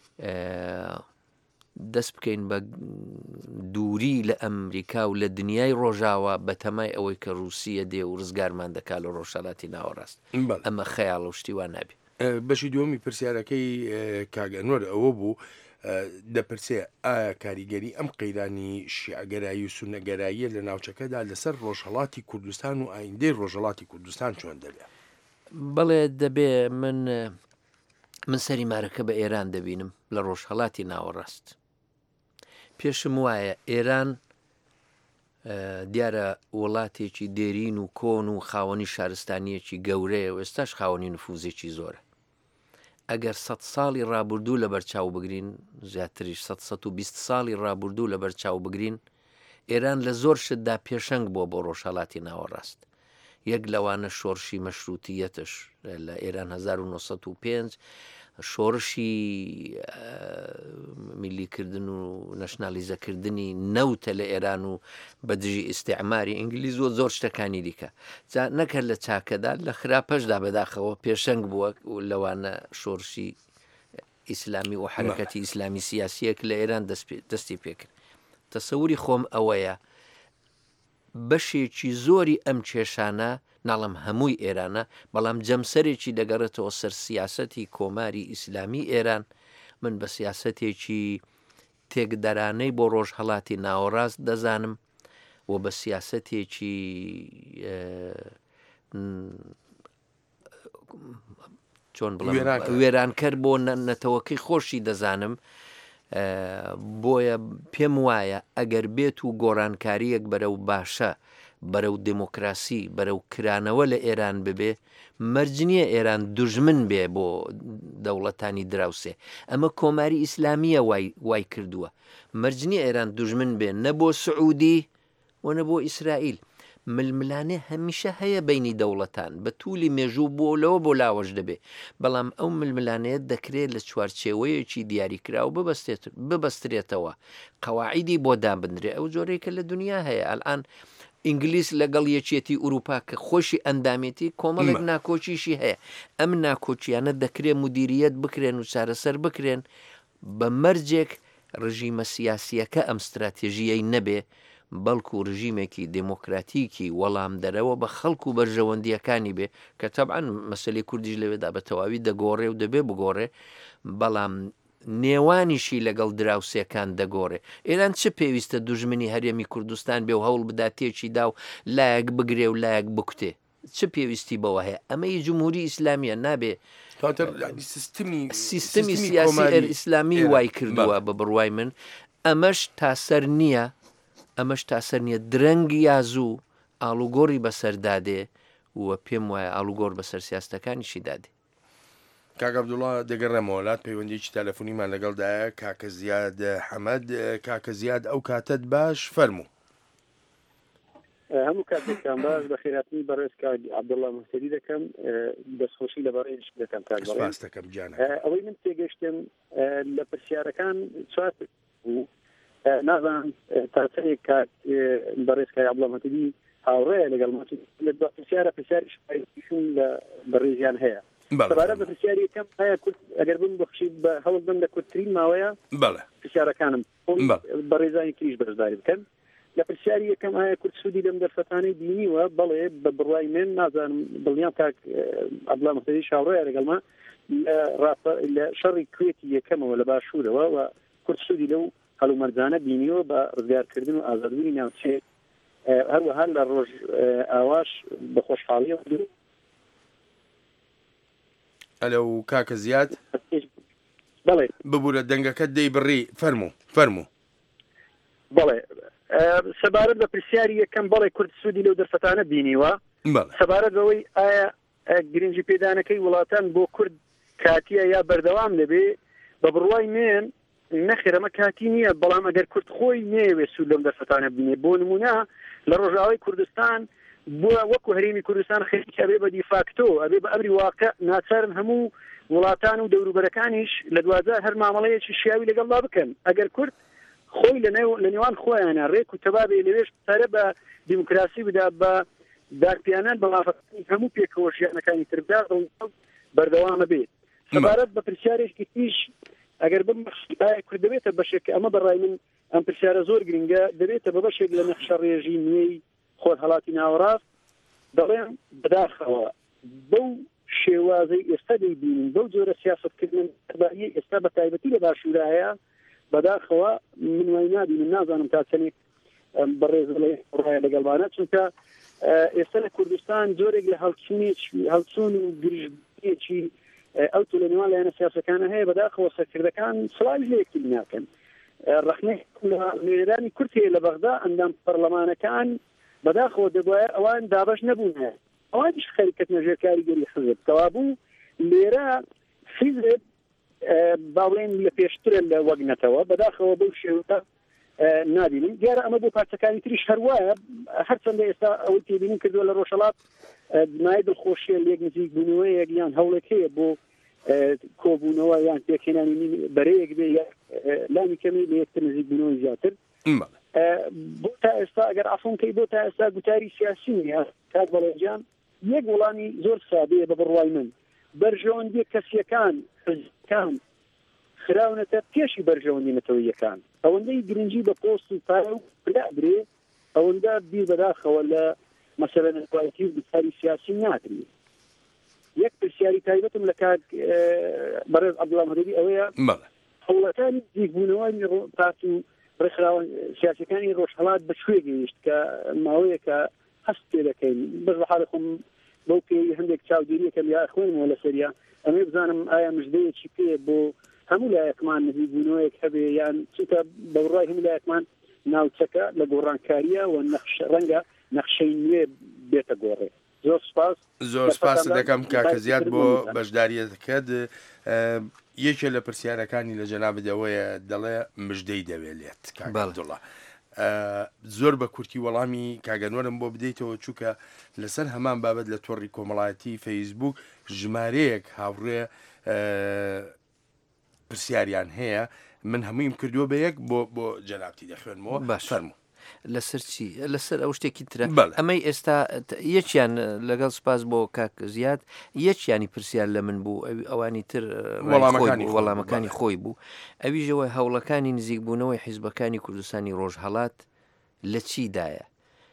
دەست بکەین بە دووری لە ئەمریکا و لە دنیای ڕۆژاوە بە تەمای ئەوەی کە رووسیە دێ و ڕزگارمان دەکات لە ڕۆژهەڵاتی ناوەڕاست ئەمە خەیاڵ و شتیوان نابێ بەشی دووەمی پرسیارەکەی کاگەنوەر ئەوە بوو دەپرسێ ئایا کاریگەری ئەم قەیرانی شیعگەرایی و سونەگەراییە لە ناوچەکەدا لەسەر ڕۆژهەڵاتی کوردستان و ئایندەی ڕۆژهەڵاتی کوردستان چۆن دەبێت بەڵێ دەبێ من من سەری مارەکە بە ئێران دەبینم لە ڕۆژهەڵاتی ناوەڕاست پێشم وایە ئێران دیارە وڵاتێکی دێرین و کۆن و خاوەنی شارستانیەکی گەورەیە و ئێستاش خاوەنی نفوزێکی زۆرە ئەگەر سەد ساڵی ڕابردوو لە بەرچاو بگرین زیاتریش سەد سەد و بیست ساڵی ڕابردوو لە بەرچاو بگرین ئێران لە زۆر شتدا پێشەنگ بووە بۆ ڕۆژهەڵاتی ناوەڕاست یەک لەوانە شۆڕشی مەشروتیەتش لە ئێران هەزار و نۆسەد و پێنج شۆڕشی میلیکردن و نەشنالیزەکردنی نەوتە لە ئێران و بەدژی ئیستیعماری ئینگلیز و زۆر شتەکانی دیکە جا نەکرد لە چاکەدا لە خراپەشدا بەداخەوە پێشەنگ بووە و لەوانە شۆڕشی ئیسلامی و حرەکەتی ئیسلامی سیاسیەک لە ئێران دەستی پێکرد. تەسەوری خۆم ئەوەیە بەشێکی زۆری ئەم کێشانە ناڵم هەمووی ئێرانە، بەڵام جەمسەرێکی دەگەڕێتەوە سەر سیاسەتی کۆماری ئیسلامی ئێران. من بە سیاسەتێکی تێکدەرانەی بۆ ڕۆژهەڵاتی ناوەڕاست دەزانم و بە سیاسەتێکی چۆن بڵێم وێرانکەر بۆ نەتەوەکەی خۆشی دەزانم. بۆیە پێم وایە ئەگەر بێت و گۆڕانکاریەک بەرەو باشە، بەرەو دموکراسی، بەرەو کرانەوە لە ئێران ببێ، مەرجنیە ئێران دوژمن بێ بۆ دەوڵەتانی دراوسێ. ئەمە کۆماری ئیسلامیە وای کردووە. مەرجنیە ئێران دوژمن بێ نە بۆ سعودی و نە بۆ ئیسرائیل. ململانێ هەمیشە هەیە بینی دەوڵەتان، بە توولی مێژوو بۆ لەوە بۆ لاوەش دەبێ، بەڵام ئەو ململانەیە دەکرێت لە چوارچێوەیەکی دیاریکراوە ببەسترێتەوە، قەواعیدی بۆ دابنرێ. ئەو جۆرەیەکە لە دنیا هەیە. ئەلان ئینگلیس لەگەڵ یەکێتی ئوروپا کە خۆشی ئەندامێتی کۆمەڵێک ناکۆچیشی هەیە. ئەم ناکۆچیانە دەکرێت مدیریەت بکرێن و چارەسەر بکرێن بە مەرجێک ڕژیمە سیاسیەکە ئەم استراتێژیەی نەبێ، بەڵکو و ڕژیمێکی دموکراتیکی وەڵام دەرەوە بە خەڵک و بەرژەوەندیەکانی بێ کە تەبعاً مەسەلەی کوردیش لەوێدا بە تەواوی دەگۆڕێ و دەبێ بگۆڕێ، بەڵام نێوانیشی لەگەڵ دراوسەکان دەگۆڕێ. ئێران چه پێویستە دوژمنی هەرێمی کوردستان بێ و هەوڵ بداتێکی دا و لایەک بگرێ و لایەک بکوتێ؟ چه پێویستی بەوە هەیە؟ ئەمەی جمهوری ئیسلامیە نابێ سیستمی سیاسی ئیسلامی وای کردووە بە بڕوای من. ئەمەش تاسەر نییە، ئەمەش تاسەر نییە درەنگ یازوو ئاڵوگۆڕی بەسەردادێ و پێم وایە ئاڵوگۆڕ بەسەر سیاستەکانیشی دادێ. کاک عەبدوڵڵا دەگەڕێمەوە وڵات پەیوەندیی تەلەفۆنیمان لەگەڵدایە. کاکە زیاد حەمەد، کاکە زیاد ئەو کاتت باش فەرموو. هەموو کاتێکتان باش بە خێراتنی بەڕێز کاک عەبدوڵڵا مەستەری دەکەم، دەستخۆشی لەبەڕێش دەکەم کاک سپاس دەکەم جانە. ئەوەی من تێگەشتم لە پرسیارەکان چوار بوو، نازانم تاچەیەک کات بەڕێز کاک عەبدوڵڵا مەستەری هاوڕێیە لەگەڵ ماچ لە دو پرسیارە پرسیاری شایشون لە بەڕێزیان هەیە. سەبارەت بە پرسیاری یەکەم هەیە کورد ئەگەر بم بەخشی بە هەوڵ بم لە کورتترین ماوەیە پرسیارەکانم بە ڕێزانی تریش بەشداری بکەن. لە پرسیاری یەکەم هەیە کورد سوودی لەم دەرفەتانەی بینیوە؟ بەڵێ بە بڕوای من نازانم دڵنیام کاک عەبدوڵڵا مەستەری هاوڕێیە لەگەڵما لە شەڕی کوێتی یەکەمەوە لە باشوورەوە و کورد سوودی لەو هەڵومەرجانە بینیوە بە ڕزگارکردن و ئازادبوونی ناوچێ، هەروەها لە ڕۆژ ئاواش بە خۆشحاڵیە. ئەلو کاکە زیاد بەڵێ ببوورە دەنگەکەت دەی بڕی فەرموو فەرموو. بەڵێ سەبارەت بە پرسیاری یەکەم بەڵێ کورد سوودی لەو دەرفەتانە بینیوە. سەبارەت بەوەی ئایا گرنگی پێدانەکەی وڵاتان بۆ کورد کاتیە یا بەردەوام دەبێ، بە بڕوای من نەخێر ئەمە کاتی نییە، بەڵام ئەگەر کورد خۆی نێوێ سوود لەم دەرفەتانە بینێ. بۆ نمونە لە ڕۆژاوای کوردستان بووە وەکو هەرێمی کوردستان خەریک ئەبێ بە دیفاکتۆ، ئەبێ بە ئەمری واقع ناچارن هەموو وڵاتان و دەوروبەرەکانیش لە دوازار هەر مامەڵەیەکی شیاوی لەگەڵدا بکەن. ئەگەر کورد خۆی لە نێوان خۆیانە ڕێک و تەبابێ لەوێش سەرە بە دیموکراسی بدا، بە داکپیانان بەڵافەکانی هەموو پێکەوە ژیانەکانی تردا بەردەوامە بێت. سەبارەت بە پرسیارێکی تریش ئەگەر بمەخشی کورد دەبێتە بەشێک، ئەمە بەڕای من ئەم پرسیارە زۆر گرنگە، دەبێتە بە بەشێک لە نەخشە ڕێژی نوێی خۆرهەڵاتی ناوەڕاست. دەڵێن بەداخەوە بەو شێوازەی ئێستا دەیبینین، بەو جۆرە سیاسەتکردن ئەبایی ئێستا بە تایبەتی لە باشوورایە بەداخەوە من وای نابی، من نازانم تا چەندێک بەڕێز ڕایە لەگەڵبانە، چونکە ئێستا لە کوردستان جۆرێک لە هەڵچوون و گرژبێکی ئەو تو لە نێوان لایەنە سیاسەکانە هەیە، بەداخەوە سەرکردەکان سڵاوی لە یەکتر ناکەن. ڕەخنەی نوێنەرانی کورد هەیە لە بەغدا ئەندام پەرلەمانەکان بەداخەوە دەبواە ئەوان دابش نەبوون، ئەوانیش خەریکەت نەژێر کاریگەری حزب تەوابوو لێرە حیزب باڵێن لە پێشترە لە وەگنەتەوە، بەداخەوە بەو شێوە نابینین. دیارە ئەمە بۆ پارچەکانی تریش هەروایە، هەرچەندە ئێستا ئەوەی تێبینین کردووە لە ڕۆژهەڵات مای دڵخۆشیە لێک نزیک بوونەوەیەک یان هەوڵێک هەیە بۆ کۆبوونەوە یان پێکهێنانی بەرەیەک بێ یا لامی کەمی لە یەکتر نزیک بوونەوەی زیاتر. بۆ تا ئێستا ئەگەر عەفومکەی بۆ تا ئێستا گوتاری سیاسی نییە کاک بەڵێنجان، یەک وەڵامی زۆر سادەیە بە بڕوای من، بەرژەوەندی کەسیەکان حزبەکان خراونەتە پێشی بەرژەوەندینەتەوە یەکان ئەوەندەی گرنگی بە پۆست و پارە و پلا درێ ئەوەندە بیر بەداخەوە لە مەسەلە نەتوانێتی و بساری سیاسی نادرێت یەک پرسیاری تایبەتم لە کات بەڕێز عەبدوڵڵا مەهدەوی ئەوەیە هەوڵەکانی دیگبوونەوەی پارتی و ڕێکخراوە سیاسەکانی ڕۆژهەڵات بەکوێ گەیشت کە ماوەیەکە هەست پێ دەکەین بەس بە حاڵی خۆم بەو پێی هەندێک چاودێریەکەم یا خوێنمەوە لەسەریا ئەمێ بزانم ئایا مژدەیەکی پێ بۆ هەموو لایەکمان نزیکبوونەوەیەک هەبێ یان چونکە بەڕای هەموو لایەکمان ناوچەکە لە گۆڕانکاریە و ڕەنگە نەخشەی نوێ بێتە گۆڕێ زۆر سپاس زۆر سپاس دەکەم کاکە زیاد بۆ بەشداریەکەت یەکێ لە پرسیارەکانی لە جەنابەوەیە دەڵێ مژدەی دەوێت کاکەڵە زۆر بە کورتی وەڵامی کاگەنوەرم بۆ بدەیتەوە چووکە لەسەر هەمان بابەت لە تۆڕی کۆمەڵایەتی فەیسبوک ژمارەیەک هاوڕێ پرسیاریان هەیە من هەموویم کردووە بە یەک بۆ بۆ جەنابتی دەخوێنمەوە باش فەرموو لەسەر چی لەسەر ئەو شتێکی ترە ئەمەی ئێستا یەکیان لەگەڵ سپاس بۆ کاک زیاد یەکیانی پرسیار لە من بوو ئەوانی تر وەڵامەکانی خۆی بوو ئەویژەوەی هەوڵەکانی نزیکبوونەوەی حیزبەکانی کوردستانی ڕۆژهەڵات لە چیدایە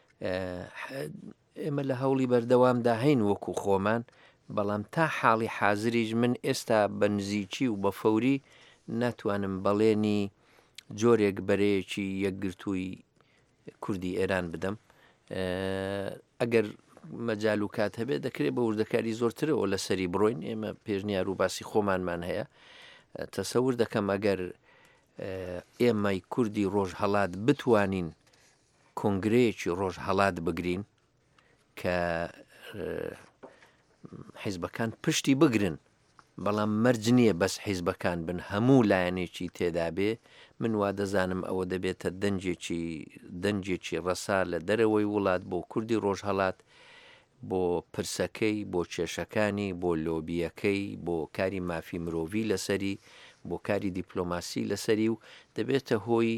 ئێمە لە هەوڵی بەردەوامدا هەین وەکو خۆمان بەڵام تا حاڵی حازریش من ئێستا بە نزیکی و بە فەوری ناتوانم بەڵێنی جۆرێک بەرەیەکی یەکگرتووی کوردی ئێران بدەم ئەگەر مەجال و کات هەبێت دەکرێت بە وردەکاری زۆرترەوە لە سەری بڕۆین ئێمە پێشنیار و باسی خۆمانمان هەیە تەسەور دەکەم ئەگەر ئێمەی کوردی ڕۆژهەڵات بتوانین کۆنگرەیەکی ڕۆژهەڵات بگرین کە حیزبەکان پشتی بگرن بەڵام مەرج نییە بەس حیزبەکان بن هەموو لایەنێکی تێدا بێ من وا دەزانم ئەوە دەبێتە دەنجێکی دەنجێکی ڕەسا لە دەرەوەی وڵات بۆ کوردی ڕۆژهەڵات بۆ پرسەکەی بۆ کێشەکانی بۆ لۆبیەکەی بۆ کاری مافی مرۆڤی لەسەری بۆ کاری دیپلۆماسی لەسەری و دەبێتە هۆی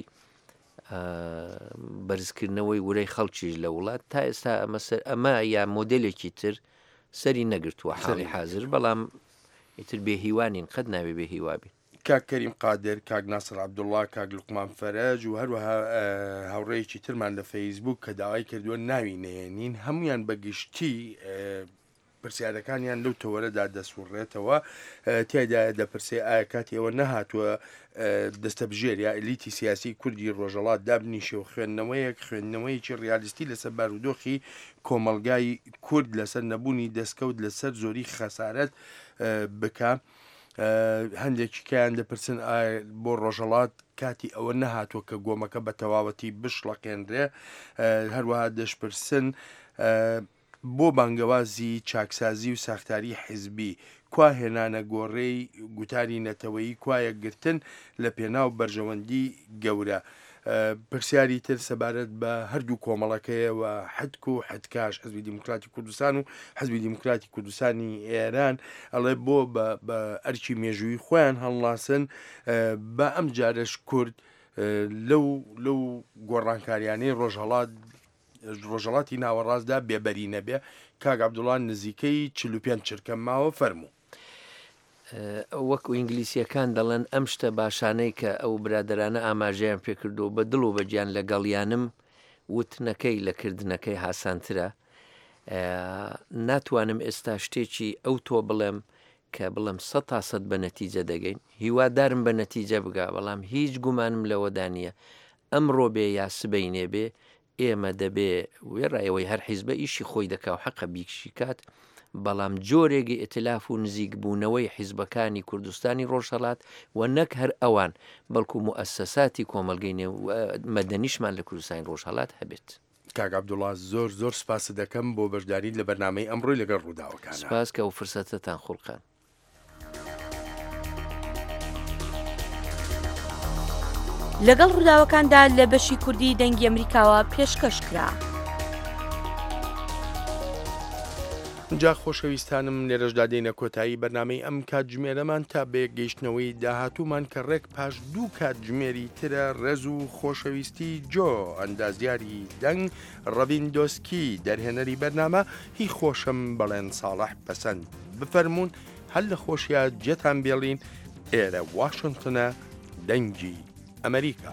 بەرزکردنەوەی ورەی خەڵکیش لە وڵات تا ئێستا ئەمە یا مۆدلێکی تر سەری نەگرتووە حاڵی حازر بەڵام ئیتر بێهیوانین قەت ناوێ بێهیوابی کاک کەریم قادر کاک ناسر عەبدوڵڵا کاک لوقمان فەرەج و هەروەها هاوڕێیەکی ترمان لە فەیسبوک کە داوای کردووە ناوی نێنین هەمویان بەگشتی پرسیارەکانیان لەو تەوەرەدا دەسوڕێتەوە تیایدا دەپرسێ ئایا کاتی ئەوە نەهاتووە دەستەبژێر یا ئەلیتی سیاسی کوردی ڕۆژهەڵات دابنیشێ و خوێندنەوەیەک خوێندنەوەیکی ڕیالیستی لەسەر بارودۆخی کۆمەلگای کورد لەسەر نەبوونی دەستکەوت لەسەر زۆری خەسارەت بکە هەندێکیکیان دەپرسن بۆ ڕۆژهەڵات کاتی ئەوە نەهاتووە کە گۆمەکە بە تەواوەتی بشڵەقێنرێ هەروەها دەشپرسن بۆ بانگەوازی چاکسازی و ساختاری حیزبی کوا هێنانە گۆڕەی گوتاری نەتەوەیی کوایەکگرتن لە پێناو بەرژەوەندی گەورە پرسیاری تر سەبارەت بە هەردوو کۆمەڵەکەیەوە حەدک و حەدکاش حەزبی دیموکراتی کوردستان و حەزبی دیموکراتی کوردستانی ئێران ئەڵێ بۆ بە ئەرکی مێژووی خۆیان هەڵناسن بە ئەم جارش کورد لەو لەو گۆڕانکاریانەی ڕۆژهەڵات ڕۆژهەڵاتی ناوەڕاستدا بێبەری نەبێ کاک عەبدوڵڵا نزیکەی چل و پێنج چرکە ماوە فەرموو وەکو ئینگلیسیەکان دەڵێن ئەم شتە باشانەی کە ئەو برادرانە ئاماژەیان پێکردو بە دڵ و بەجیان لەگەڵیانم وتنەکەی لەکردنەکەی هاسانترە ناتوانم ئێستا شتێکی ئەو تۆ بڵێم کە بڵم سە تا سەد بە نەتیجە دەگەین هیوادارم بە نەتیجە بگا بەڵام هیچ گومانم لەوەدا نییە ئەمڕۆ بێ یا سبەینێ بێ ئێمە دەبێ وێڕایەوەی هەر حیزبە ئیشی خۆی دەکا و حەقە بیکشی کات بەڵام جۆرێکی ئێتلاف و نزیک بوونەوەی حیزبەکانی کوردستانی ڕۆژهەڵات و نەک هەر ئەوان بەڵکو موئەسسەساتی کۆمەلگەی مەدەنیشمان لە کوردستانی ڕۆژهەڵات هەبێت کاک عەبدوڵڵا زۆر زۆر سپاس دەکەم بۆ بەشداری لە بەرنامەی ئەمڕۆی لەگەڵ ڕووداوەکان سپاس کە و فرسەتتان خوڵقان لەگەڵ ڕووداوەکاندا لە بەشی کوردی دەنگی ئەمریکاوە پێشکەش کرا. جا خۆشەویستانم لێرەشدا دێنە کۆتایی بەرنامەی ئەم کاتژمێرەمان تا بێگەیشتنەوەی داهاتوومان کە ڕێک پاش دوو کاتژمێری ترە ڕێز و خۆشەویستی جۆ ئەندازیاری دەنگ ڕەڤیندۆسکی دەرهێنەری بەرنامە هی خۆشم بەڵێن ساڵح پەسەند بفەرمونون هەل لە خۆشیە جێتان بێڵین ئێرە واشنگتنە دەنگی ئەمریکا.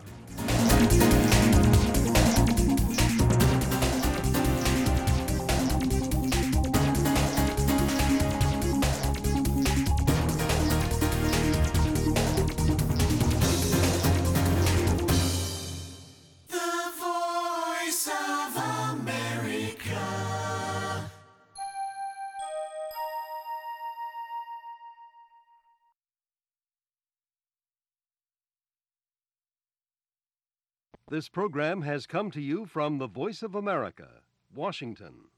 This program has come to you from the Voice of America, Washington.